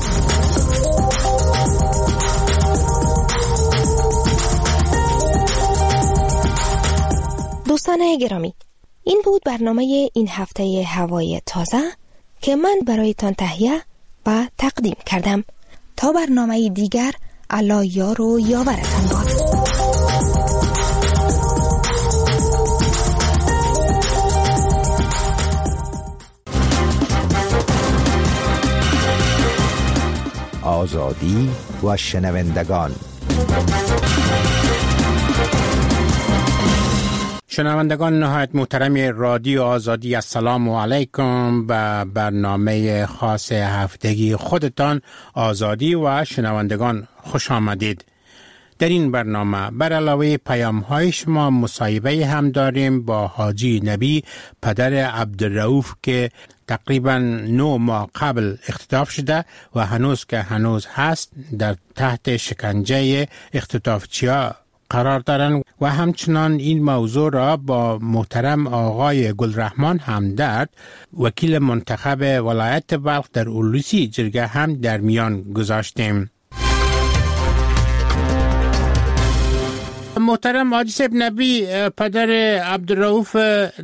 دوستان گرامی، این بود برنامه این هفته هوای تازه که من برایتان تهیه و تقدیم کردم. تا برنامه دیگر، الله یار و یاورتان باد. آزادی و شنوندگان. شنوندگان نهایت محترم رادیو آزادی، السلام علیکم. به برنامه خاص هفتگی خودتان آزادی و شنوندگان خوش آمدید. در این برنامه بر علاوه پیام های شما مصاحبه هم داریم با حاجی نبی، پدر عبدالرؤوف که تقریبا نه ماه قبل اختطاف شده و هنوز که هنوز هست در تحت شکنجه اختطافچی‌ها قرار دارند و همچنان این موضوع را با محترم آقای گلرحمان همدرد، وکیل منتخب ولایت بلخ در اولوسی جرگه هم در میان گذاشتیم. محترم حاجی صاحب نبی، پدر عبدالرؤوف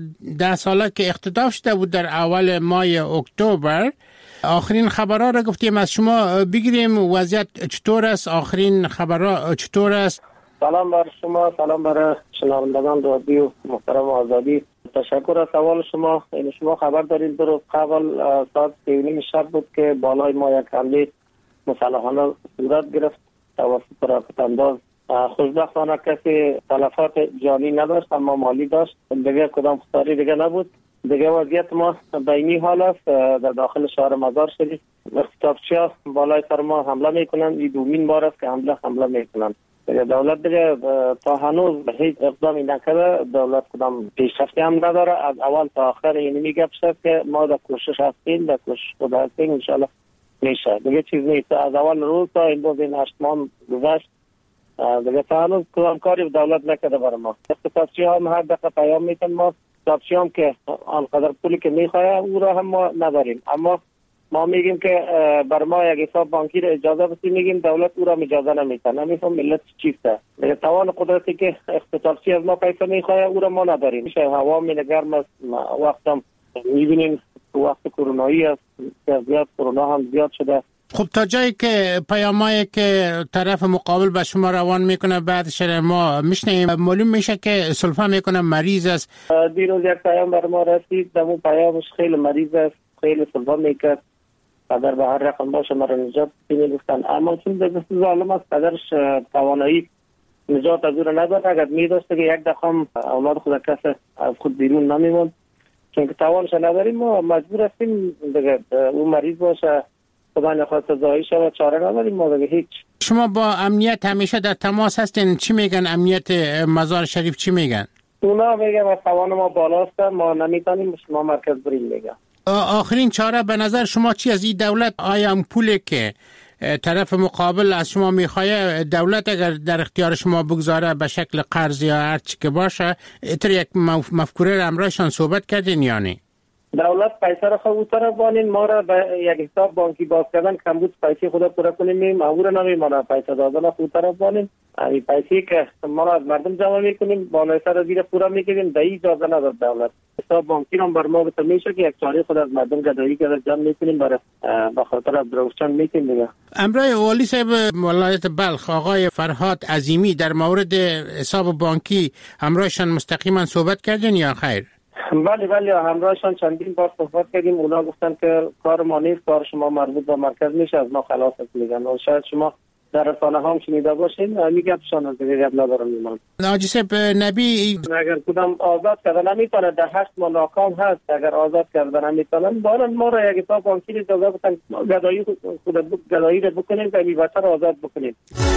ده ساله که اختطاف شده بود در اول ماه اکتبر، آخرین خبرها را گفتیم از شما بگیریم. وضعیت چطور است؟ آخرین خبرها چطور است؟ سلام بر شما، سلام بر شنوندگان رادیو محترم آزادی. تشکر از سوال شما. این شما خبر دارید درست قبل ساعت سه و نیم شب بود که بالای ما یک حمله مسلحانه صورت گرفت توسط راکت انداز. خوشبختانه کسی تلفات جانی نداشت اما مالی داشت. دیگه کدام خساری دیگه نبود. دیگه وضعیت ما به این حال است. در داخل شهر مزار شریف اختطافچی‌ها بالای سر ما حمله میکنند. این دومین بار است که حمله حمله میکنند. دولت دیگه تا هنوز هیچ اقدامی نکرده. دولت کدام پیشرفتی هم نداره. از اول تا آخر این میگه که ما در کوشش هستیم، در کوشش خود هستیم، انشالله میشه. دیگه چیز نیست. از اول روز تا این روز این هشت ماه گذشت دیگه تا هنوز کدام کاری دولت نکرده برای ما. اقتصادچی هم هر دقیقه پیام میتن ما. اقتصادچی هم که آنقدر پولی که میخواه او را هم ما نداریم، اما ما میگیم که بر ما یک حساب بانکی را اجازه بسی، میگیم دولت او را اجازه نمیده. نمیفهم ملت چیسته. توان قدرتی که اقتصادچی از ما پیسه میخواه او را ما نداریم. میشه هوا می گرم است. وقت هم میبینیم وقت کرونایی است، زیاد کرونا هم زیاد شده. خب تا جایی که پیامایی که طرف مقابل به شما روان میکنه بعدش ما میشنیم، معلوم میشه که سلفه میکنه مریض است. دیروز یک پیام بر ما رسید، در اون پیامش خیلی مریض است، خیلی سلفه میکرد، قدر به هر رقم باشه مرا نجات میگفتن، اما چون دست ظالم است قدرش توانایی نجات از او نداره. اگر میداشته که یک دقیقه اولاد خود کس از خود بیرون نمیموند، چون که توانش نداریم ما مجبور هستیم دیگه اون مریض باشه خدا نخواست زایی شود، چاره نداریم ما دیگه هیچ. شما با امنیت همیشه در تماس هستین، چی میگن امنیت مزار شریف چی میگن؟ اونا میگن از توان ما بالاست، ما نمیتونیم شما مرکز بریم میگن. آخرین چاره به نظر شما چی از این دولت؟ آیا اون پولی که طرف مقابل از شما میخواه دولت اگر در اختیار شما بگذاره به شکل قرض یا هر چی که باشه، اتر یک مفکوره امرایشان صحبت کردین یا نه؟ دولت پیسه را خود طرف بانین، ما را به یک حساب بانکی باز کردن کمبود پیسه خود پورا کنیم، او را نمیمانه پیسه دادن خود طرف بانین. این پیسه که ما را از مردم جمع میکنیم بالای سر زیر پورا میکنیم، در این اجازه نداد دولت. حساب بانکی را بر ما بتا میشه که یک چاره خود از مردم گدایی که جمع میکنیم برای به خاطر عبدالرؤوف میکنیم دیگه. امرای والی صاحب ولایت بلخ آقای فرهاد عظیمی در مورد حساب بانکی همراهشان مستقیما صحبت کردین یا خیر؟ بله بله همراهشان چندین بار صحبت کردیم. اونا گفتن که کار ما نیست، کار شما مربوط به مرکز میشه، از ما خلاص است میگن. و شاید شما در رسانه هم شنیده باشین، میگفتشان از دیگه گپ ندارم میمان. حاجی صاحب نبی اگر کدام آزاد کردن نمیتونه، در هشت ماه ناکام هست، اگر آزاد کردن نمیتونن بارن ما را یک حساب بانکی اجازه بدن گدایی خود گدایی رو بکنیم و بی‌بتر آزاد بکنیم.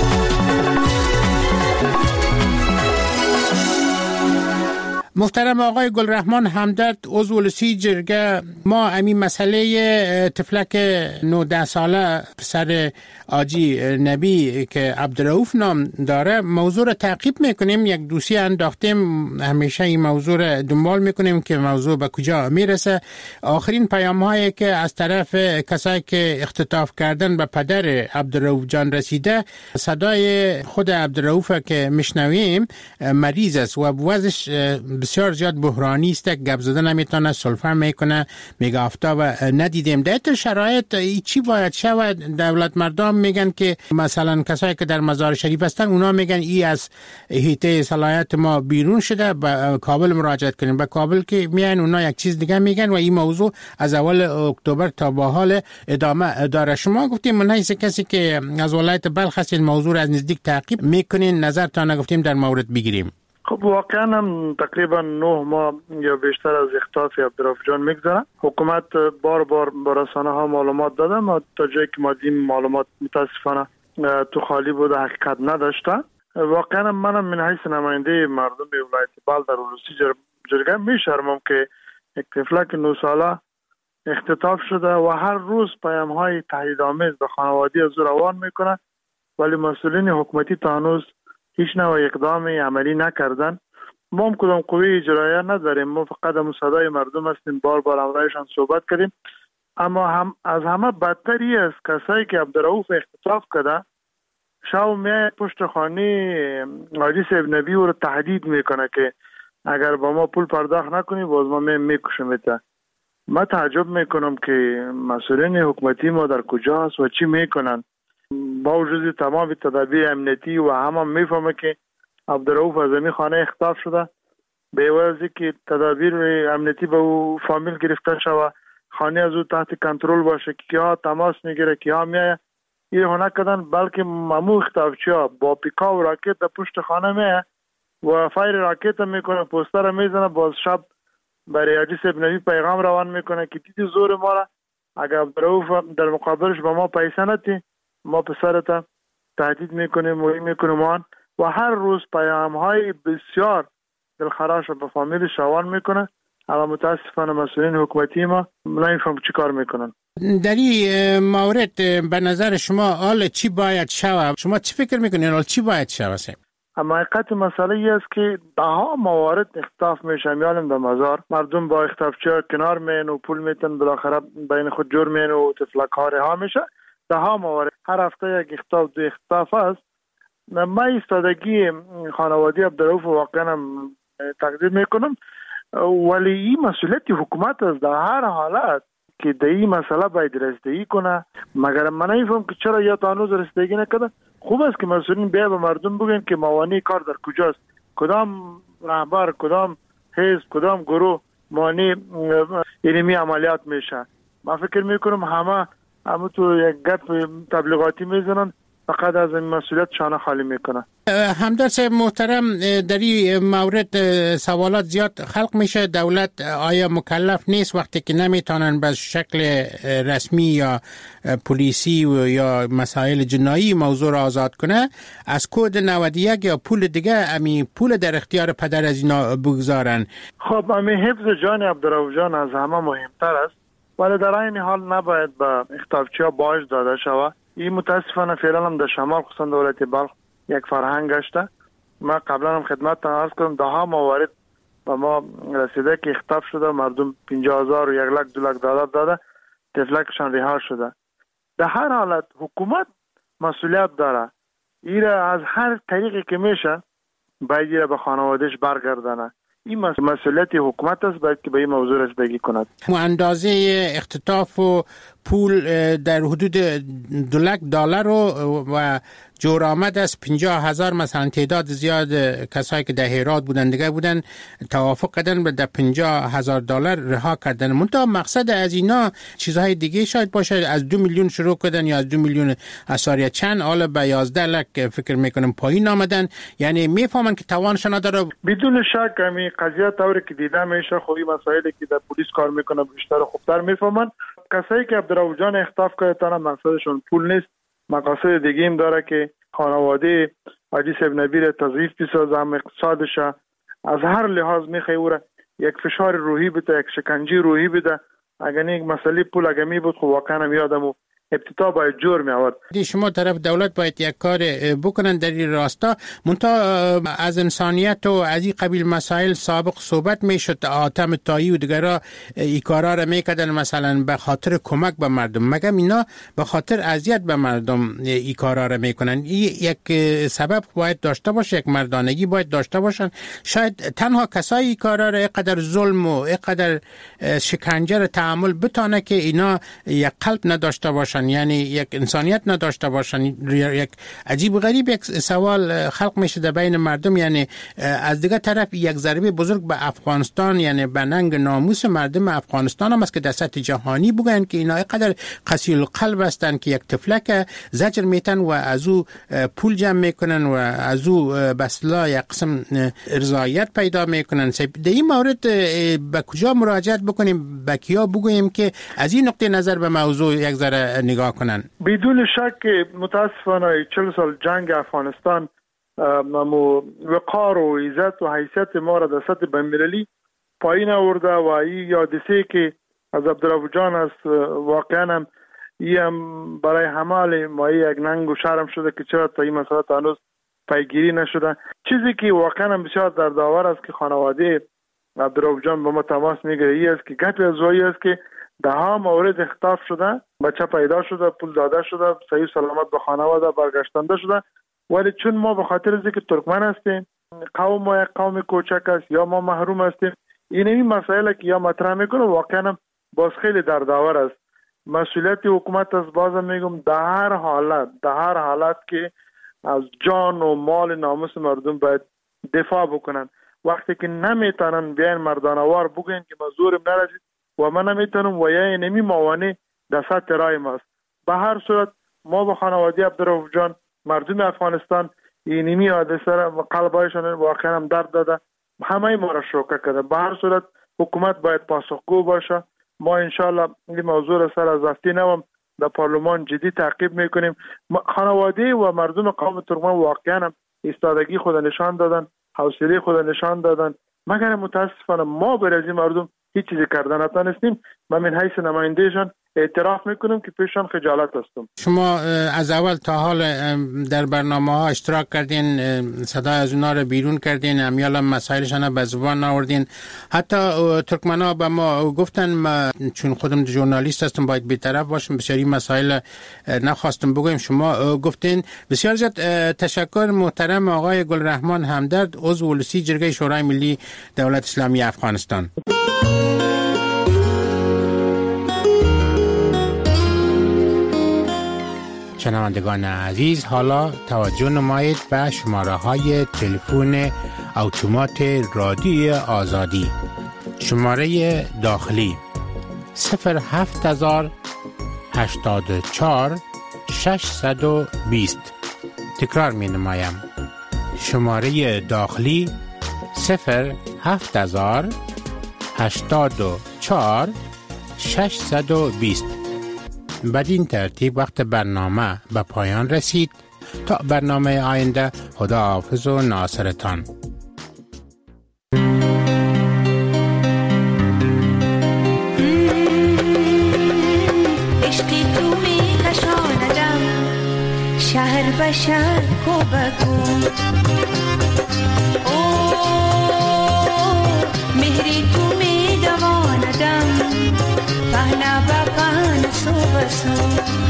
محترم آقای گلرحمان همدرد عضو اولوسی جرگه، ما همین مسئله طفلک نوده ساله پسر حاجی نبی که عبدالرؤوف نام داره موضوع را تعقیب میکنیم. یک دوسیه انداختیم، همیشه این موضوع را دنبال میکنیم که موضوع به کجا میرسه. آخرین پیام هایی که از طرف کسایی که اختطاف کردن به پدر عبدالرؤوف جان رسیده، صدای خود عبدالرؤوف که میشنویم مریض است و وضعش بسیار زیاد بحرانی است، گپ زدن نمیتونه، سلفه میکنه، میگه آفتاب ندیدیم. در این شرایط چی باید شود؟ دولت مردم میگن که مثلا کسایی که در مزار شریف هستن اونا میگن ای از حیطه صلاحیت ما بیرون شده، به کابل مراجعه کنیم. به کابل که میان اونا یک چیز دیگه میگن و این موضوع از اول اکتبر تا به حال ادامه داره. شما گفتیم من هیچ کسی که از ولایت بلخ هستین موضوع از نزدیک تعقیب میکنین، نظرتان گفتیم در مورد بگیریم. خب واقعا هم تقریبا نه ماه یا بیشتر از اختلاف عبدالرؤوف جان میگذره. حکومت بار بار با رسانه ها معلومات داده، ما تا جایی که ما دیم معلومات متاسفانه تو خالی بود، حقیقت نداشته. واقعا منم من حیث نماینده مردم ولایت بال در ولسی جرگه میشرمم که یک طفلک نه ساله اختطاف شده و هر روز پیام های تهدیدآمیز به خانواده از روان میکنه، ولی مسئولین حکومتی تا هنوز هیچ نوع اقدامی عملی نکردن. ما هم کدام قوی اجرایه نداریم، ما فقط هم صدای مردم هستیم، بار بار امرایشان صحبت کردیم. اما هم از همه بدتری است کسایی که عبدالرؤوف اختطاف کرده شاو می پشت خانه حاجی صاحب نبی رو تهدید میکنه که اگر با ما پول پرداخت نکنی باز ما می میکشمت. ما تعجب میکنم که مسئولین حکومتی ما در کجا هست و چی میکنن. با وجود تمام تدابیر امنیتی و همه میفهمه که عبدالرؤوف از این خانه اختطاف شده، به وجه که تدابیر امنیتی به او فامیل گرفته شده، خانه از او تحت کنترل باشه که کیا تماس میگیره کیا میایه، این رو نکردن. بلکه ممو اختطافچی ها با پیکا و راکت در پشت خانه میایه و فایر راکت میکنه، پوستر میزنه، باز شب برای حاجی صاحب نبی پیغام روان میکنه که دیدی زور ما را، اگر عبدالرؤوف در مقابلش به ما پیسه نتی ما پسرت تهدید میکنیم موی میکنیم آن. و هر روز پیام های بسیار دلخراش به فامیلش روان میکنه. اما متاسفانه مسئولین حکومتی ما نمیفهم چی کار میکنن. در این مورد به نظر شما حال چی باید شود؟ شما چی فکر میکنین حال چی باید شود؟ اما حقیقت مسئله ای است که ده ها موارد اختطاف میشه، میالم در مزار مردم با اختطافچی کنار مین و پول میتن، بالاخره بین خود جور مین و تفلک ها رها میشه. ده ها موارد هر هفته یک اختطاف دو اختطاف است. من ایستادگی خانواده عبدالرؤوف واقعا تقدیر میکنم، ولی این مسئولیت حکومت است در هر حالت که در این مسئله باید رسیدگی کنه. مگر من نمیفهم که چرا یا تا هنوز رسیدگی نکرده. خوب است که مسئولین بیا به مردم بگن که موانع کار در کجاست، کدام رهبر، کدام حزب، کدام گروه مانع اینمی عملیات میشه. من فکر میکنم همه همه تو یک گپ تبلیغاتی میزنن، فقط از این مسئولیت شانه خالی میکنه. همدرد صاحب محترم، در این مورد سوالات زیاد خلق میشه. دولت آیا مکلف نیست وقتی که نمیتونن به شکل رسمی یا پلیسی و یا مسائل جنایی موضوع را آزاد کنه، از کد نود و یک یا پول دیگه امی پول در اختیار پدر از اینا بگذارن؟ خب امی حفظ جان عبدالرؤوف جان از همه مهمتر است، ولی در این حال نباید به اختطافچی‌ها باج داده شود. این متاسفانه فعلا هم در شمال خصوصا دولت بلخ یک فرهنگ گشته. ما قبلا هم خدمت عرض کردم ده ها موارد و ما رسیده که اختطاف شده، مردم پنجاه هزار و یک لک دو لک داده داده تفلکشان رها شده. در هر حالت حکومت مسئولیت داره، ایره از هر طریقی که میشه باید ایره به خانوادهش برگردانه. این مسئولیت حکومت است، باید که به این موضوع رسیدگی کند. اندازه اختطاف و پول در حدود دو لک دلار و جور آمد از پنجاه هزار، مثلا تعداد زیاد کسایی که در هرات بودن دیگه بودن توافق کردن به در پنجاه هزار دلار رها کردن. منتها مقصد از اینا چیزهای دیگه شاید باشه، از دو میلیون شروع کردن یا از دو میلیون اثاریه چند حالا به یازده لک فکر میکنم پایین آمدن. یعنی میفهمن که توانشون نداره. بدون شک همین قضیه طوری که دیده میشه، خوبی مسائلی که در پلیس کار میکنه بیشتر خوبتر میفهمن. کسایی که عبدالرؤوف جان اختطاف کردن مقصدشون پول نیست، مقاصد دیگه هم داره که خانواده حاجی صاحب نبی را تضعیف بسازه، هم اقتصادش از هر لحاظ میخوره، یک فشار روحی بده، یک شکنجه روحی بده. اگر یک مسئله پول اگه می بود خب واقعا هم یادمو ابتدا باید جور می آورد. شما طرف دولت باید یک کار بکنن در این راستا. منتها از انسانیت و از این قبیل مسائل سابق صحبت می شد، آتم تایی و دیگرها این کارا را می کردن مثلا به خاطر کمک به مردم، مگم اینا به خاطر اذیت به مردم این کارا را می کنن. این یک سبب باید داشته باشه، یک مردانگی باید داشته باشن. شاید تنها کسایی این کارا را اینقدر ظلم و اینقدر شکنجه را تحمل بتونه که اینا یک قلب نداشته باشن باشن، یعنی یک انسانیت نداشته باشن. یک عجیب غریب یک سوال خلق میشه در بین مردم، یعنی از دیگه طرف یک ضربه بزرگ به افغانستان، یعنی به ننگ ناموس مردم افغانستان هم است که در سطح جهانی بگن که اینا قدر قسیل قلب هستن که یک تفلک زجر میتن و از او پول جمع میکنن و از او به اصطلاح یک قسم رضایت پیدا میکنن. در این مورد به کجا مراجعت بکنیم، به کیا بگوییم که از این نقطه نظر به موضوع یک ذره نگاه کنن؟ بدون شک متاسفانه چهل سال جنگ افغانستان مو وقار و عزت و حیثیت ما را در سطح بین‌المللی پایین آورده و این یادسه که از عبدالرؤوف جان است واقعا هم این هم برای همه ما یک ننگ و شرم شده که چرا تا این مسئله هنوز پیگیری نشده. چیزی که واقعا هم بسیار دردآور است که خانواده عبدالرؤوف جان با ما تماس میگیره این است که گپی از وایی است که ده ها مورد اختطاف شده، بچه پیدا شده، پول داده شده، صحیح سلامت به خانواده برگشتنده شده، ولی چون ما به خاطر از اینکه ترکمن هستیم، قوم ما یک قوم کوچک است یا ما محروم هستیم، این این مسائل که یا مطرح میکنه واقعا هم باز خیلی دردآور است. مسئولیت حکومت است، بازم میگم در هر حالت در هر حالت که از جان و مال ناموس مردم باید دفاع بکنن. وقتی که نمیتونن بیان مردانوار بگن که ما زورم نرسید و من نمیتونم و یا نمی موانع در سطح رای ماست. به هر صورت ما با خانواده عبدالرؤوف جان، مردم افغانستان، اینمی حادثه را قلبایشان واقعا هم درد داده، همه ما را شوکه کرده. به هر صورت حکومت باید پاسخگو باشه. ما انشالله این موضوع را سر از رفتی نوم در پارلمان جدی تعقیب میکنیم. خانواده و مردم قوم ترکمن واقعا هم ایستادگی خود نشان دادن، حوصله خود نشان دادن، مگر متاسفانه ما برای این مردم هیچ چیزی کردن نتونستیم. من من حیث نمایندهشان اعتراف میکنم که پیشان خجالت هستم. شما از اول تا حال در برنامه ها اشتراک کردین، صدای از اونا رو بیرون کردین، امیال مسائلشان به زبان آوردین. حتی ترکمن ها به ما گفتن، ما چون خودم ژورنالیست هستم باید بی‌طرف باشم، بسیاری مسائل نخواستم بگویم. شما گفتین. بسیار زیاد تشکر محترم آقای گلرحمان همدرد، عضو ولسی جرگه شورای ملی دولت اسلامی افغانستان. شنوندگان عزیز، حالا توجه نمایید به شماره های تلفن اتومات رادیوی آزادی. شماره داخلی صفر هفت هزار هشتاد و چهار ششصد و بیست. تکرار می نمایم. شماره داخلی صفر هفت هزار هشتاد و چهار ششصد و بیست. بدین ترتیب وقت برنامه به پایان رسید. تا برنامه آینده، خدا حافظ و ناصرتان. عشقی تو می کشاندم شهر به شهر کو بکو، مهری تو می دواندم پهنا با پهن سو بسو.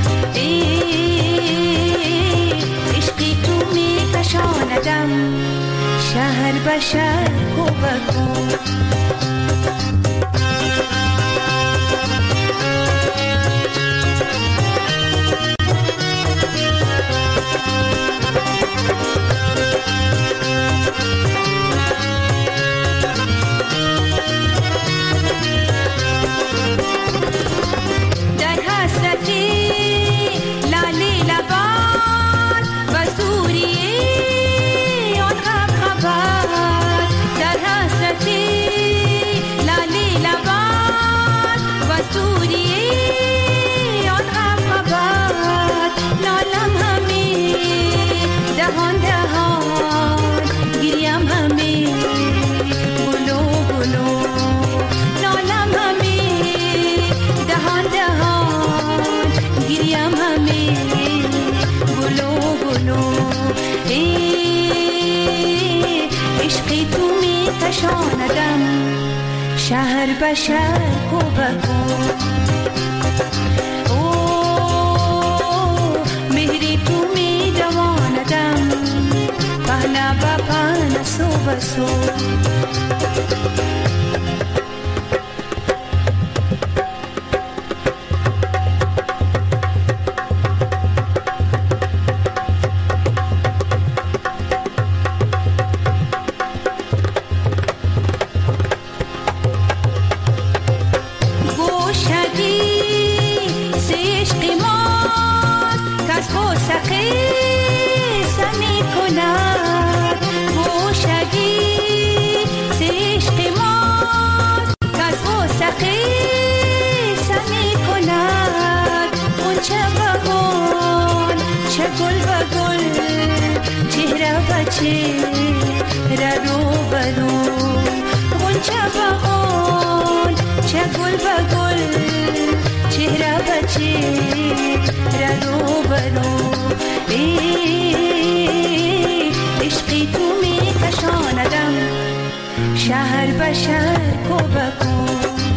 عشقی تو می کشاندم شهر به شهر کو بکو. کشاندم شهر به شهر کو بکو، مهری تو می دواندم پهنا با پهن سو بسو. عشقی تو می کشاندم شهر به شهر کو بکن